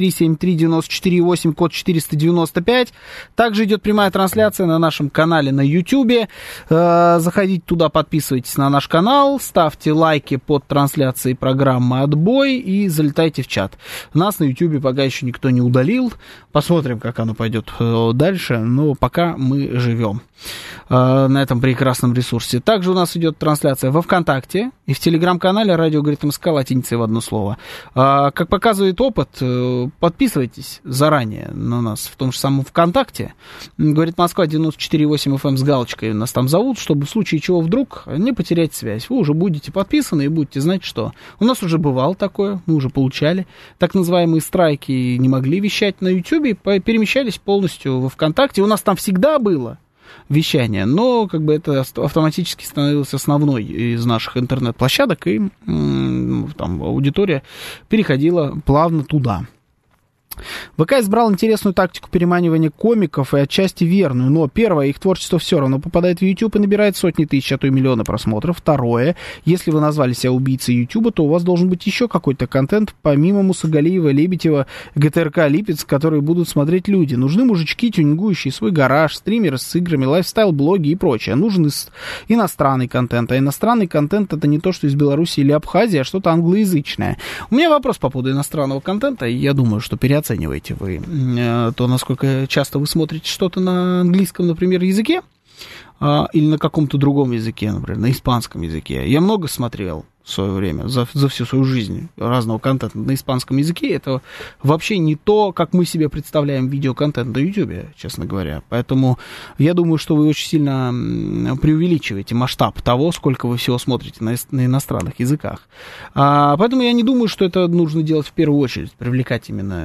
7373948, код 495. Также идет прямая трансляция на нашем канале на YouTube. Заходите туда, подписывайтесь на наш канал, ставьте лайки под трансляцией программы «Отбой» и залетайте в чат. Нас на YouTube пока еще никто не удалил. Посмотрим, как оно пойдет дальше, но пока мы живем на этом прекрасном ресурсе. Также у нас идет трансляция во ВКонтакте и в Телеграм-канале «Радио Говорит МСК» латиницей в одно слово. Как показывает опыт, подписывайтесь заранее на нас в том же самом ВКонтакте. «Говорит Москва» 94.8 FM с галочкой нас там зовут, чтобы в случае чего вдруг не потерять связь. Вы уже будете подписаны и будете знать, что у нас уже бывало такое, мы уже получали так называемые страйки и не могли вещать на YouTube, перемещались полностью во ВКонтакте. У нас там всегда было вещание, но как бы это автоматически становилось основной из наших интернет-площадок, и там аудитория переходила плавно туда. ВК избрал интересную тактику переманивания комиков и отчасти верную, но первое, их творчество все равно попадает в YouTube и набирает сотни тысяч, а то и миллионы просмотров. Второе, если вы назвали себя убийцей YouTube, то у вас должен быть еще какой-то контент, помимо Мусагалиева, Лебедева, ГТРК, Липец, которые будут смотреть люди. Нужны мужички, тюнингующие свой гараж, стримеры с играми, лайфстайл-блоги и прочее. Нужен иностранный контент, а иностранный контент — это не то, что из Беларуси или Абхазии, а что-то англоязычное. У меня вопрос по поводу иностранного контента, и я думаю, что переоцениваете вы то, насколько часто вы смотрите что-то на английском, например, языке, или на каком-то другом языке, например, на испанском языке. Я много смотрел в свое время, за всю свою жизнь, разного контента на испанском языке. Это вообще не то, как мы себе представляем видеоконтент на YouTube, честно говоря. Поэтому я думаю, что вы очень сильно преувеличиваете масштаб того, сколько вы всего смотрите на иностранных языках. Поэтому я не думаю, что это нужно делать в первую очередь, привлекать именно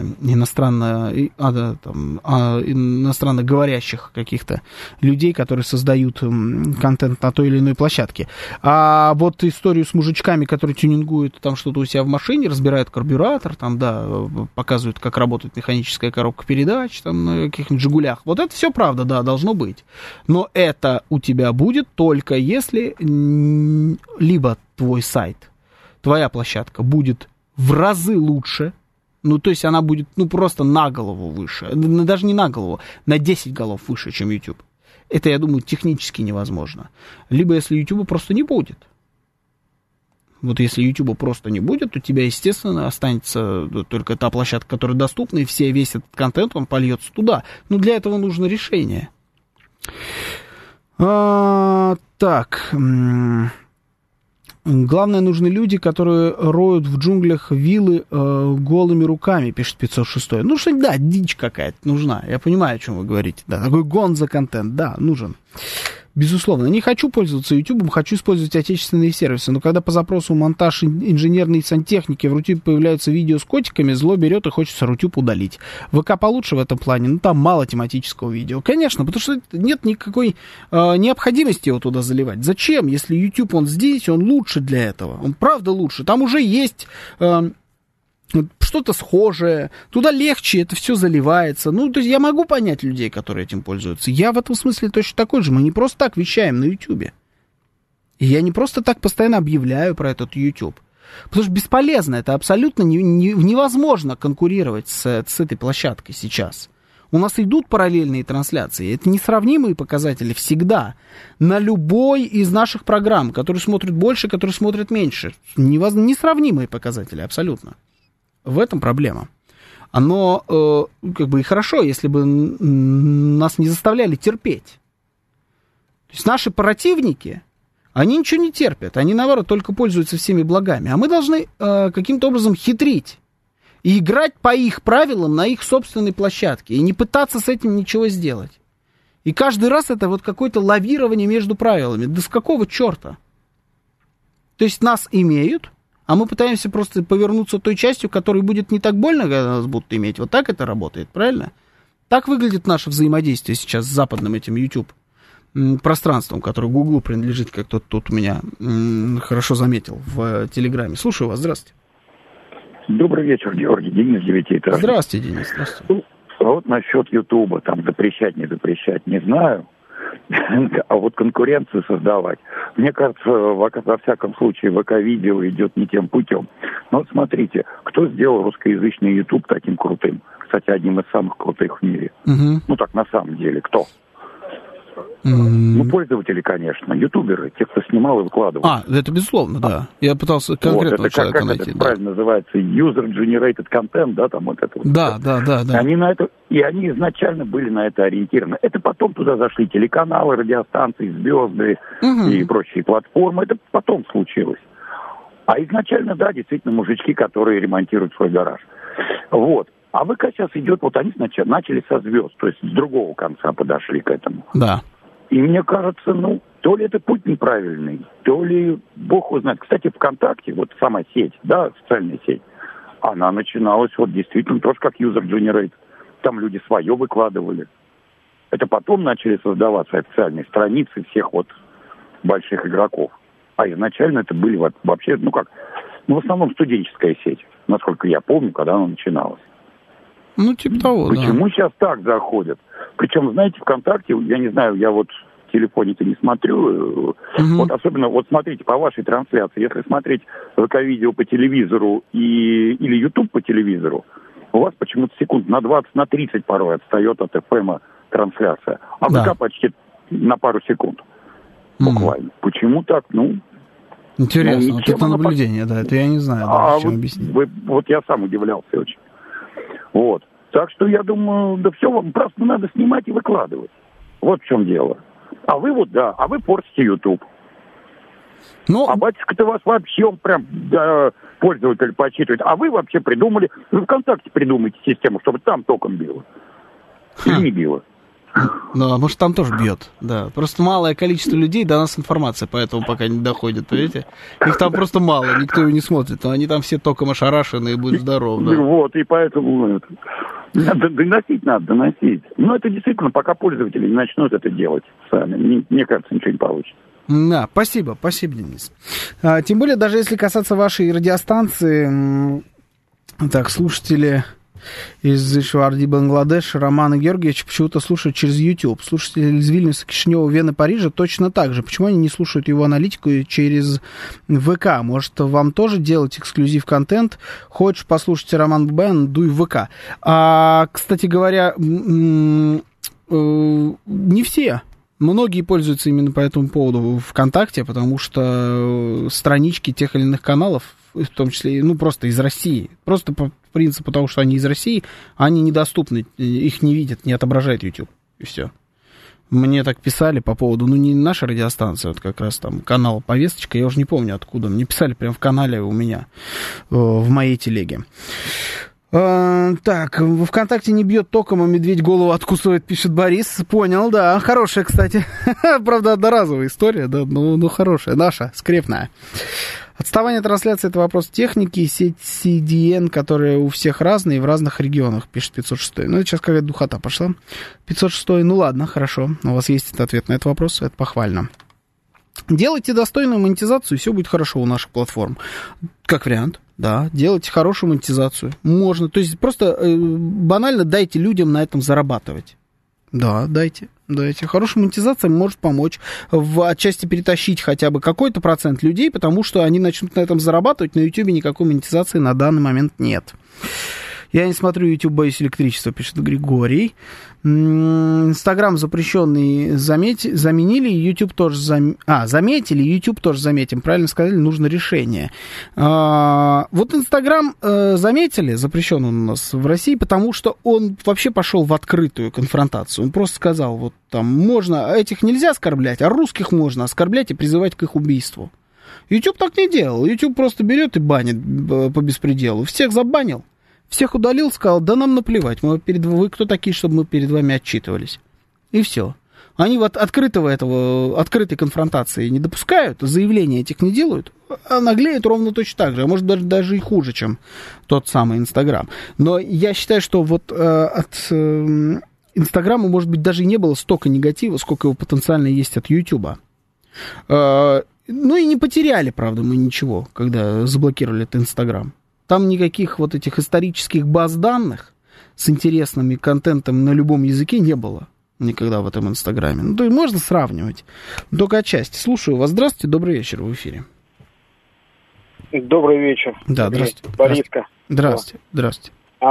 иностранно говорящих каких-то людей, которые создают контент на той или иной площадке. А вот историю с мужичками, которые тюнингуют там что-то у себя в машине, разбирают карбюратор, там, да, показывают, как работает механическая коробка передач, там, на каких-нибудь «Жигулях». Вот это все правда, да, должно быть. Но это у тебя будет только если либо твой сайт, твоя площадка будет в разы лучше, ну, то есть она будет, ну, просто на голову выше, даже не на голову, на 10 голов выше, чем YouTube. Это, я думаю, технически невозможно. Либо если YouTube просто не будет. Вот если YouTube просто не будет, у тебя, естественно, останется только та площадка, которая доступна, и весь этот контент, он польется туда. Но для этого нужно решение. Так. Главное, нужны люди, которые роют в джунглях виллы голыми руками, пишет 506. Ну, что, да, дичь какая-то нужна. Я понимаю, о чем вы говорите. Да, такой гонзо-контент, да, нужен. Безусловно. Не хочу пользоваться YouTube, хочу использовать отечественные сервисы, но когда по запросу монтаж инженерной сантехники в Рутюбе появляются видео с котиками, зло берет и хочется Рутюб удалить. ВК получше в этом плане, но там мало тематического видео. Конечно, потому что нет никакой необходимости его туда заливать. Зачем, если YouTube, он здесь, он лучше для этого. Он правда лучше. Там уже есть... что-то схожее, туда легче это все заливается. Ну, то есть я могу понять людей, которые этим пользуются. Я в этом смысле точно такой же. Мы не просто так вещаем на YouTube. И я не просто так постоянно объявляю про этот YouTube. Потому что бесполезно, это абсолютно невозможно конкурировать с этой площадкой сейчас. У нас идут параллельные трансляции. Это несравнимые показатели всегда. На любой из наших программ, которые смотрят больше, которые смотрят меньше. Несравнимые показатели абсолютно. В этом проблема. Оно как бы и хорошо, если бы нас не заставляли терпеть. То есть наши противники, они ничего не терпят, они, наоборот, только пользуются всеми благами. А мы должны каким-то образом хитрить и играть по их правилам на их собственной площадке, и не пытаться с этим ничего сделать. И каждый раз это вот какое-то лавирование между правилами. Да с какого черта? То есть нас имеют, а мы пытаемся просто повернуться той частью, которой будет не так больно, когда нас будут иметь. Вот так это работает, правильно? Так выглядит наше взаимодействие сейчас с западным этим YouTube пространством, которое Гуглу принадлежит, как кто-то тут у меня хорошо заметил в Телеграме. Слушаю вас, здравствуйте. Добрый вечер, Георгий. Денис, 9-этажный. Здравствуйте, Денис, здравствуйте. А вот насчет Ютуба, там запрещать, не знаю. А вот конкуренцию создавать. Мне кажется, во всяком случае, ВК-видео идет не тем путем. Но вот смотрите, кто сделал русскоязычный YouTube таким крутым? Кстати, одним из самых крутых в мире. Ну так, на самом деле, кто? Ну, пользователи, конечно, ютуберы, те, кто снимал и выкладывал. Это безусловно, да. Я пытался конкретного человека найти. Это правильно называется, user-generated content, да, там вот это вот. Да. Они на это, и они изначально были на это ориентированы. Это потом туда зашли телеканалы, радиостанции, звезды и прочие платформы. Это потом случилось. А изначально, да, действительно, мужички, которые ремонтируют свой гараж. Вот. А ВК сейчас идет, вот они начали со звезд, то есть с другого конца подошли к этому. Да. И мне кажется, то ли это путь неправильный, то ли бог его знает. Кстати, ВКонтакте, вот сама сеть, да, социальная сеть, она начиналась вот действительно тоже как user-generate. Там люди свое выкладывали. Это потом начали создаваться официальные страницы всех вот больших игроков. А изначально это были вообще, в основном студенческая сеть, насколько я помню, когда она начиналась. Типа того, Почему сейчас так заходят? Причем, знаете, ВКонтакте, я не знаю, я вот в телефоне-то не смотрю, вот особенно, вот смотрите, по вашей трансляции, если смотреть ВК-видео по телевизору или YouTube по телевизору, у вас почему-то секунд на 20, на 30 порой отстает от ФМа трансляция, а ВК почти на пару секунд буквально. Почему так? Интересно, вот это наблюдение, да, это я не знаю, чем объяснить. Вот я сам удивлялся очень. Вот. Так что я думаю, да все, вам просто надо снимать и выкладывать. Вот в чем дело. А вы портите YouTube. А батюшка-то вас вообще, он прям пользователь почитывает. А вы вообще придумали, ВКонтакте придумайте систему, чтобы там током било. Или не било. А может там тоже бьет, да. Просто малое количество людей до нас информация, поэтому пока не доходит, видите? Их там просто мало, никто его не смотрит, но они там все током ошарашены и будут здоровы. Да. Вот, и поэтому доносить надо, доносить. Но это действительно, пока пользователи не начнут это делать сами, мне кажется, ничего не получится. Да, спасибо, Денис. Тем более, даже если касаться вашей радиостанции, так, слушатели из Ишварди, Бангладеш, Романа Георгиевича почему-то слушают через YouTube. Слушатели из Вильнюса, Кишинева, Вены, Парижа точно так же. Почему они не слушают его аналитику через ВК? Может, вам тоже делать эксклюзив-контент? Хочешь послушать Роман Бен, дуй в ВК. Кстати говоря, не все. Многие пользуются именно по этому поводу ВКонтакте, потому что странички тех или иных каналов, в том числе, просто из России, просто по принципу того, что они из России, они недоступны, их не видят, не отображает YouTube, и все. Мне так писали по поводу, не наша радиостанция, вот как раз там канал «Повесточка», я уже не помню откуда, мне писали прямо в канале у меня, в моей телеге. Так, в ВКонтакте не бьет током, а медведь голову откусывает, пишет Борис. Понял, да, хорошая, кстати. Правда, одноразовая история, да, но хорошая, наша, скрепная. Отставание трансляции — это вопрос техники, сеть CDN, которая у всех разная и в разных регионах, пишет 506. Это сейчас какая-то духота пошла. 506, ладно, хорошо, у вас есть ответ на этот вопрос, это похвально. Делайте достойную монетизацию, и все будет хорошо у наших платформ. Как вариант, да, делайте хорошую монетизацию. Можно, то есть просто банально дайте людям на этом зарабатывать. Да, дайте. Хорошая монетизация может помочь отчасти перетащить хотя бы какой-то процент людей, потому что они начнут на этом зарабатывать. На YouTube никакой монетизации на данный момент нет. Я не смотрю YouTube, боюсь электричества, пишет Григорий. Инстаграм запрещенный заменили, YouTube тоже заметили, YouTube тоже заметим. Правильно сказали, нужно решение. Вот Инстаграм заметили, запрещен он у нас в России, потому что он вообще пошел в открытую конфронтацию. Он просто сказал, вот там можно, этих нельзя оскорблять, а русских можно оскорблять и призывать к их убийству. YouTube так не делал. YouTube просто берет и банит по беспределу. Всех забанил. Всех удалил, сказал, да нам наплевать, вы кто такие, чтобы мы перед вами отчитывались. И все. Они вот открытой конфронтации не допускают, заявления этих не делают, а наглеют ровно точно так же, а может даже и хуже, чем тот самый Инстаграм. Но я считаю, что вот от Инстаграма, может быть, даже и не было столько негатива, сколько его потенциально есть от Ютуба. Ну и не потеряли, правда, мы ничего, когда заблокировали этот Инстаграм. Там никаких вот этих исторических баз данных с интересным контентом на любом языке не было никогда в этом Инстаграме. Ну, то есть можно сравнивать. Только отчасти. Слушаю вас. Здравствуйте, добрый вечер в эфире. Добрый вечер. Да, здравствуйте. Бориска. Здравствуйте.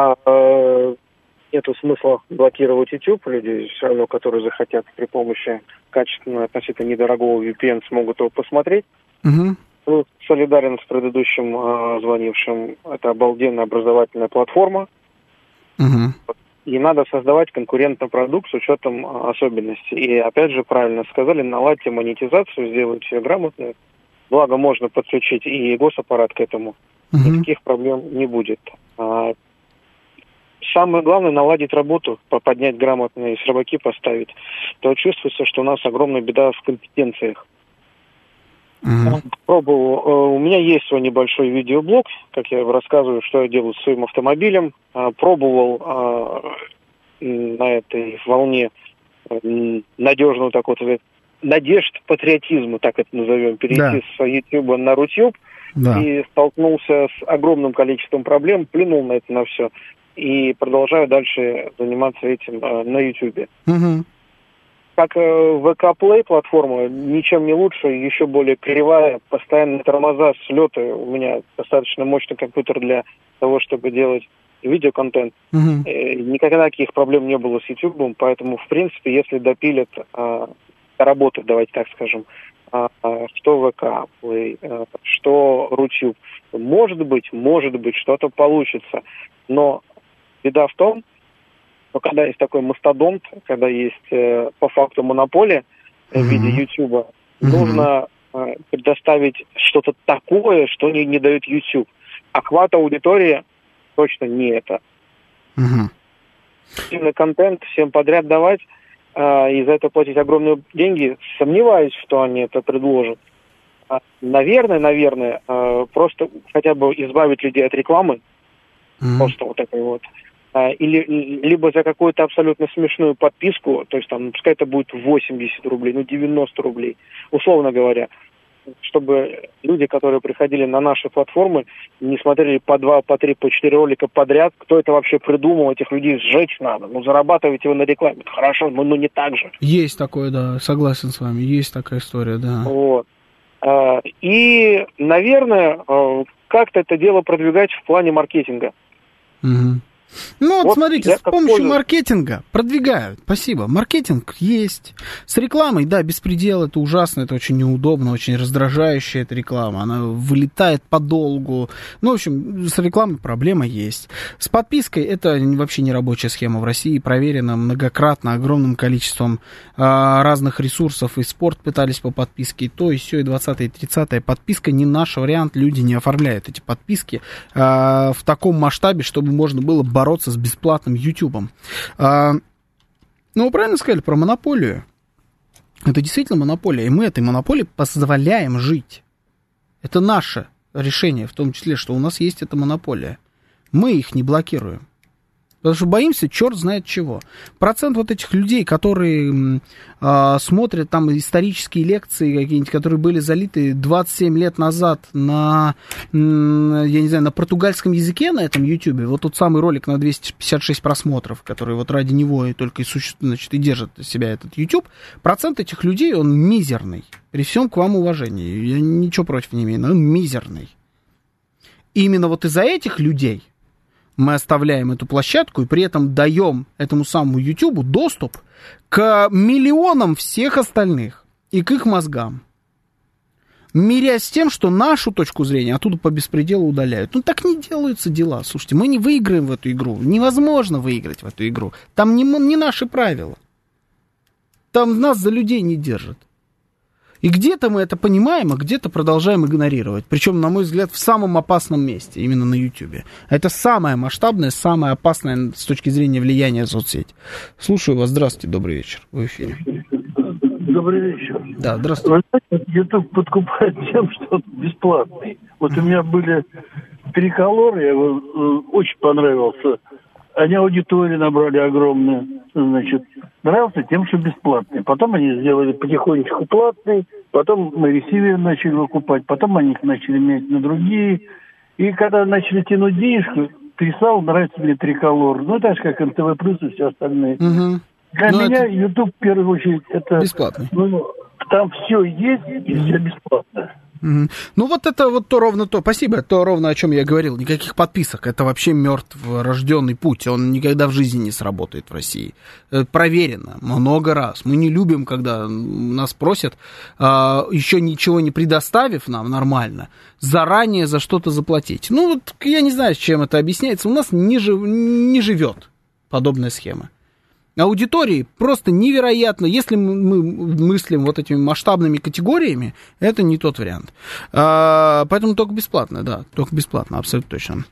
Нету смысла блокировать YouTube. Люди все равно, которые захотят при помощи качественного, относительно недорогого VPN, смогут его посмотреть. Угу. Солидарен с предыдущим звонившим. Это обалденная образовательная платформа. Угу. И надо создавать конкурентный продукт с учетом особенностей. И опять же, правильно сказали, наладьте монетизацию, сделайте ее грамотной. Благо, можно подключить и госаппарат к этому. Никаких проблем не будет. Самое главное — наладить работу, поднять грамотные серваки, поставить. То чувствуется, что у нас огромная беда в компетенциях. Пробовал. У меня есть свой небольшой видеоблог, как я рассказываю, что я делаю с своим автомобилем. Пробовал на этой волне надежную, так вот, надежд патриотизма, так это назовем, перейти с YouTube на Рутюб. И столкнулся с огромным количеством проблем, плюнул на это на все. И продолжаю дальше заниматься этим на YouTube. Как VK Play платформа, ничем не лучше, еще более кривая, постоянные тормоза, слеты. У меня достаточно мощный компьютер для того, чтобы делать видеоконтент. Никогда таких проблем не было с YouTube, поэтому, в принципе, если допилят работы, давайте так скажем, что VK Play, что Рутюб, может быть, что-то получится. Но беда в том, что когда есть такой мастодонт, когда есть по факту монополия в виде YouTube, нужно предоставить что-то такое, что не дает YouTube. Охват аудитории точно не это. Контент всем подряд давать и за это платить огромные деньги, сомневаюсь, что они это предложат. Наверное, просто хотя бы избавить людей от рекламы, просто вот такой вот. Или либо за какую-то абсолютно смешную подписку, то есть там, пускай это будет 80 рублей, 90 рублей, условно говоря, чтобы люди, которые приходили на наши платформы, не смотрели по 2, по 3, по 4 ролика подряд. Кто это вообще придумал? Этих людей сжечь надо. Зарабатывать его на рекламе. Это хорошо, но не так же. Есть такое, да, согласен с вами. Есть такая история, да. Вот. И, наверное, как-то это дело продвигать в плане маркетинга. Ну вот смотрите, с помощью маркетинга продвигают. Спасибо. Маркетинг есть. С рекламой, да, беспредел, это ужасно, это очень неудобно, очень раздражающая эта реклама. Она вылетает подолгу. Ну, в общем, с рекламой проблема есть. С подпиской это вообще не рабочая схема в России. Проверена многократно огромным количеством разных ресурсов. И спорт пытались по подписке, и то, и сё, и 20-е, и 30-е. Подписка не наш вариант. Люди не оформляют эти подписки в таком масштабе, чтобы можно было бороться с бесплатным Ютубом. Ну, вы правильно сказали про монополию. Это действительно монополия, и мы этой монополии позволяем жить. Это наше решение, в том числе, что у нас есть эта монополия. Мы их не блокируем. Потому что боимся черт знает чего. Процент вот этих людей, которые смотрят там исторические лекции какие-нибудь, которые были залиты 27 лет назад на, я не знаю, на португальском языке на этом ютубе, вот тот самый ролик на 256 просмотров, который вот ради него и только и существует, значит, и держит себя этот YouTube, процент этих людей, он мизерный. При всем к вам уважении. Я ничего против не имею, но он мизерный. И именно вот из-за этих людей мы оставляем эту площадку и при этом даем этому самому YouTube доступ к миллионам всех остальных и к их мозгам. Мирясь с тем, что нашу точку зрения оттуда по беспределу удаляют. Ну, так не делаются дела. Слушайте, мы не выиграем в эту игру. Невозможно выиграть в эту игру. Там не наши правила. Там нас за людей не держат. И где-то мы это понимаем, а где-то продолжаем игнорировать. Причем, на мой взгляд, в самом опасном месте, именно на YouTube. Это самое масштабное, самое опасное с точки зрения влияния соцсети. Слушаю вас. Здравствуйте, добрый вечер. В эфире. Добрый вечер. Да, здравствуйте. Вы знаете, YouTube подкупает тем, что он бесплатный. Вот у меня были триколоры, я его очень понравился. Они аудиторию набрали огромную, значит, нравился тем, что бесплатный. Потом они сделали потихонечку платный, потом мы ресиверы начали выкупать, потом они их начали менять на другие. И когда начали тянуть денежку, перестал нравиться мне триколор. Ну, так же, как НТВ Плюс и все остальные. Угу. Для меня YouTube, в первую очередь, это... Бесплатный. Ну, там все есть и все бесплатно. Ну, вот это вот то ровно то. Спасибо, это то ровно, о чем я говорил. Никаких подписок. Это вообще мертворожденный путь. Он никогда в жизни не сработает в России. Проверено много раз. Мы не любим, когда нас просят, еще ничего не предоставив нам нормально, заранее за что-то заплатить. Ну, вот я не знаю, с чем это объясняется. У нас не живет подобная схема. Аудитории просто невероятно. Если мы мыслим вот этими масштабными категориями, это не тот вариант. Поэтому только бесплатно, да, только бесплатно, абсолютно точно.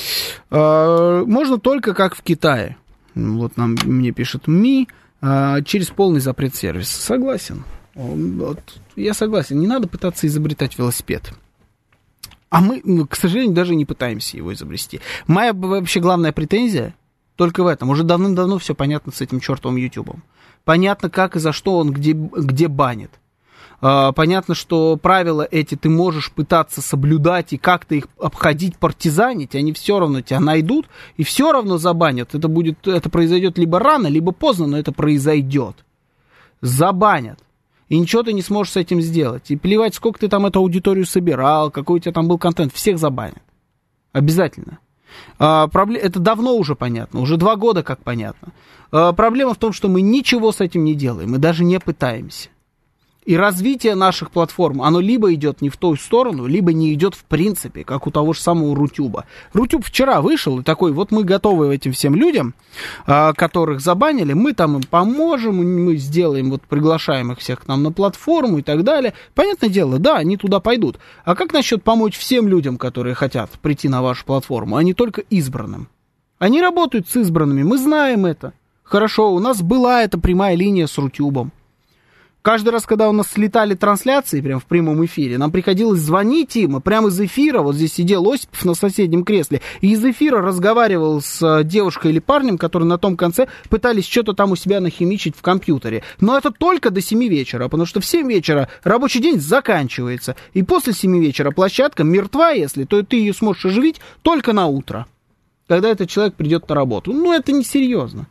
Можно только как в Китае. Вот мне пишет через полный запрет сервиса. Согласен. Вот, я согласен. Не надо пытаться изобретать велосипед. А мы, к сожалению, даже не пытаемся его изобрести. Моя вообще главная претензия только в этом. Уже давным-давно все понятно с этим чертовым Ютубом. Понятно, как и за что он где банит. Понятно, что правила эти ты можешь пытаться соблюдать и как-то их обходить, партизанить, они все равно тебя найдут и все равно забанят. Это произойдет либо рано, либо поздно, но это произойдет. Забанят. И ничего ты не сможешь с этим сделать. И плевать, сколько ты там эту аудиторию собирал, какой у тебя там был контент, всех забанят. Обязательно. Это давно уже понятно, уже 2 года как понятно. Проблема в том, что мы ничего с этим не делаем, мы даже не пытаемся. И развитие наших платформ, оно либо идет не в ту сторону, либо не идет в принципе, как у того же самого Рутюба. Рутюб вчера вышел и такой, вот мы готовы этим всем людям, которых забанили, мы там им поможем, мы сделаем, вот приглашаем их всех к нам на платформу и так далее. Понятное дело, да, они туда пойдут. А как насчет помочь всем людям, которые хотят прийти на вашу платформу, а не только избранным? Они работают с избранными, мы знаем это. Хорошо, у нас была эта прямая линия с Рутюбом. Каждый раз, когда у нас слетали трансляции, прям в прямом эфире, нам приходилось звонить им, прямо из эфира, вот здесь сидел Осипов на соседнем кресле, и из эфира разговаривал с девушкой или парнем, которые на том конце пытались что-то там у себя нахимичить в компьютере. Но это только до 7 вечера, потому что в 7 вечера рабочий день заканчивается, и после 7 вечера площадка мертва, если, то ты ее сможешь оживить только на утро, когда этот человек придет на работу. Ну, это несерьезно.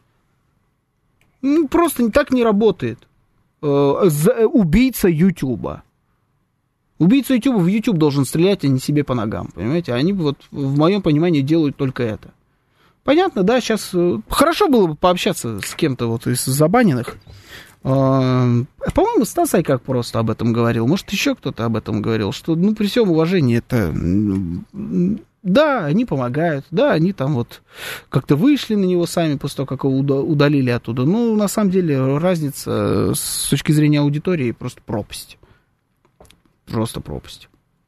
Ну, просто так не работает. Убийца Ютуба. Убийца Ютуба в Ютуб должен стрелять, а не себе по ногам, понимаете? Они вот, в моем понимании, делают только это. Понятно, да, сейчас хорошо было бы пообщаться с кем-то вот из забаненных. По-моему, Стас Айкак просто об этом говорил. Может, еще кто-то об этом говорил, что, ну, при всем уважении, это... Да, они помогают, да, они там вот как-то вышли на него сами после того, как его удалили оттуда. Ну, на самом деле, разница с точки зрения аудитории просто пропасть. Просто пропасть.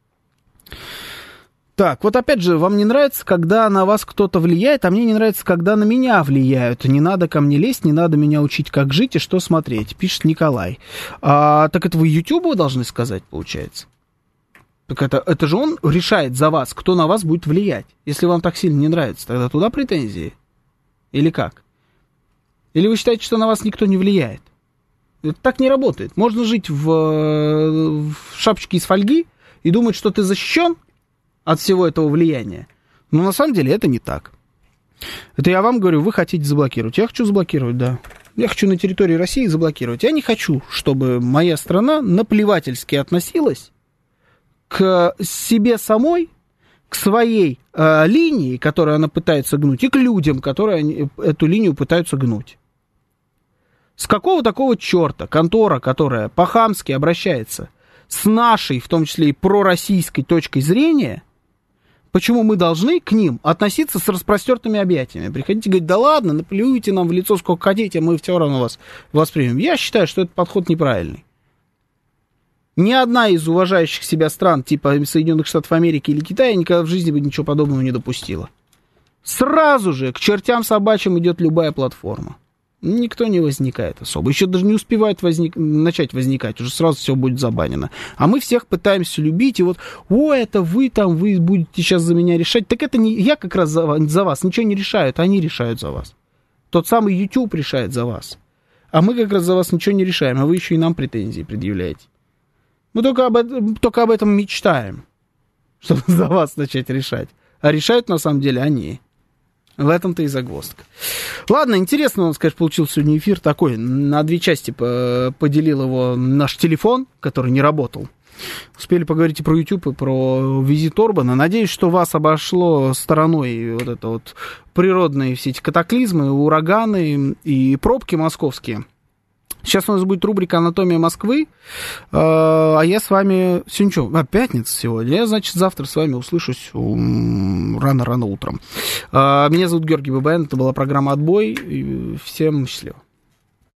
Так, вот опять же, вам не нравится, когда на вас кто-то влияет, а мне не нравится, когда на меня влияют. Не надо ко мне лезть, не надо меня учить, как жить и что смотреть, пишет Николай. Так это вы Ютубу должны сказать, получается? Так это же он решает за вас, кто на вас будет влиять. Если вам так сильно не нравится, тогда туда претензии? Или как? Или вы считаете, что на вас никто не влияет? Это так не работает. Можно жить в шапочке из фольги и думать, что ты защищен от всего этого влияния. Но на самом деле это не так. Это я вам говорю, вы хотите заблокировать. Я хочу заблокировать, да. Я хочу на территории России заблокировать. Я не хочу, чтобы моя страна наплевательски относилась к себе самой, к своей линии, которую она пытается гнуть, и к людям, которые эту линию пытаются гнуть. С какого такого черта контора, которая по-хамски обращается с нашей, в том числе и пророссийской точкой зрения, почему мы должны к ним относиться с распростертыми объятиями? Приходите и говорить, да ладно, наплюйте нам в лицо сколько хотите, мы все равно вас воспримем. Я считаю, что этот подход неправильный. Ни одна из уважающих себя стран, типа Соединенных Штатов Америки или Китая, никогда в жизни бы ничего подобного не допустила. Сразу же к чертям собачьим идет любая платформа. Никто не возникает особо. Еще даже не успевает начать возникать. Уже сразу все будет забанено. А мы всех пытаемся любить. И вот, это вы там, вы будете сейчас за меня решать. Так это не я как раз за вас. Ничего не решают, они решают за вас. Тот самый YouTube решает за вас. А мы как раз за вас ничего не решаем. А вы еще и нам претензии предъявляете. Мы только об этом мечтаем, чтобы за вас начать решать. А решают, на самом деле, они. В этом-то и загвоздка. Ладно, интересно у нас, конечно, получился сегодня эфир такой. На 2 части поделил его наш телефон, который не работал. Успели поговорить и про YouTube, и про визит Орбана. Надеюсь, что вас обошло стороной вот это вот природные все эти катаклизмы, ураганы и пробки московские. Сейчас у нас будет рубрика «Анатомия Москвы», а я с вами... Сегодня что? Пятница сегодня. Я, значит, завтра с вами услышусь рано-рано утром. Меня зовут Георгий Бабаян, это была программа «Отбой». Всем счастливо.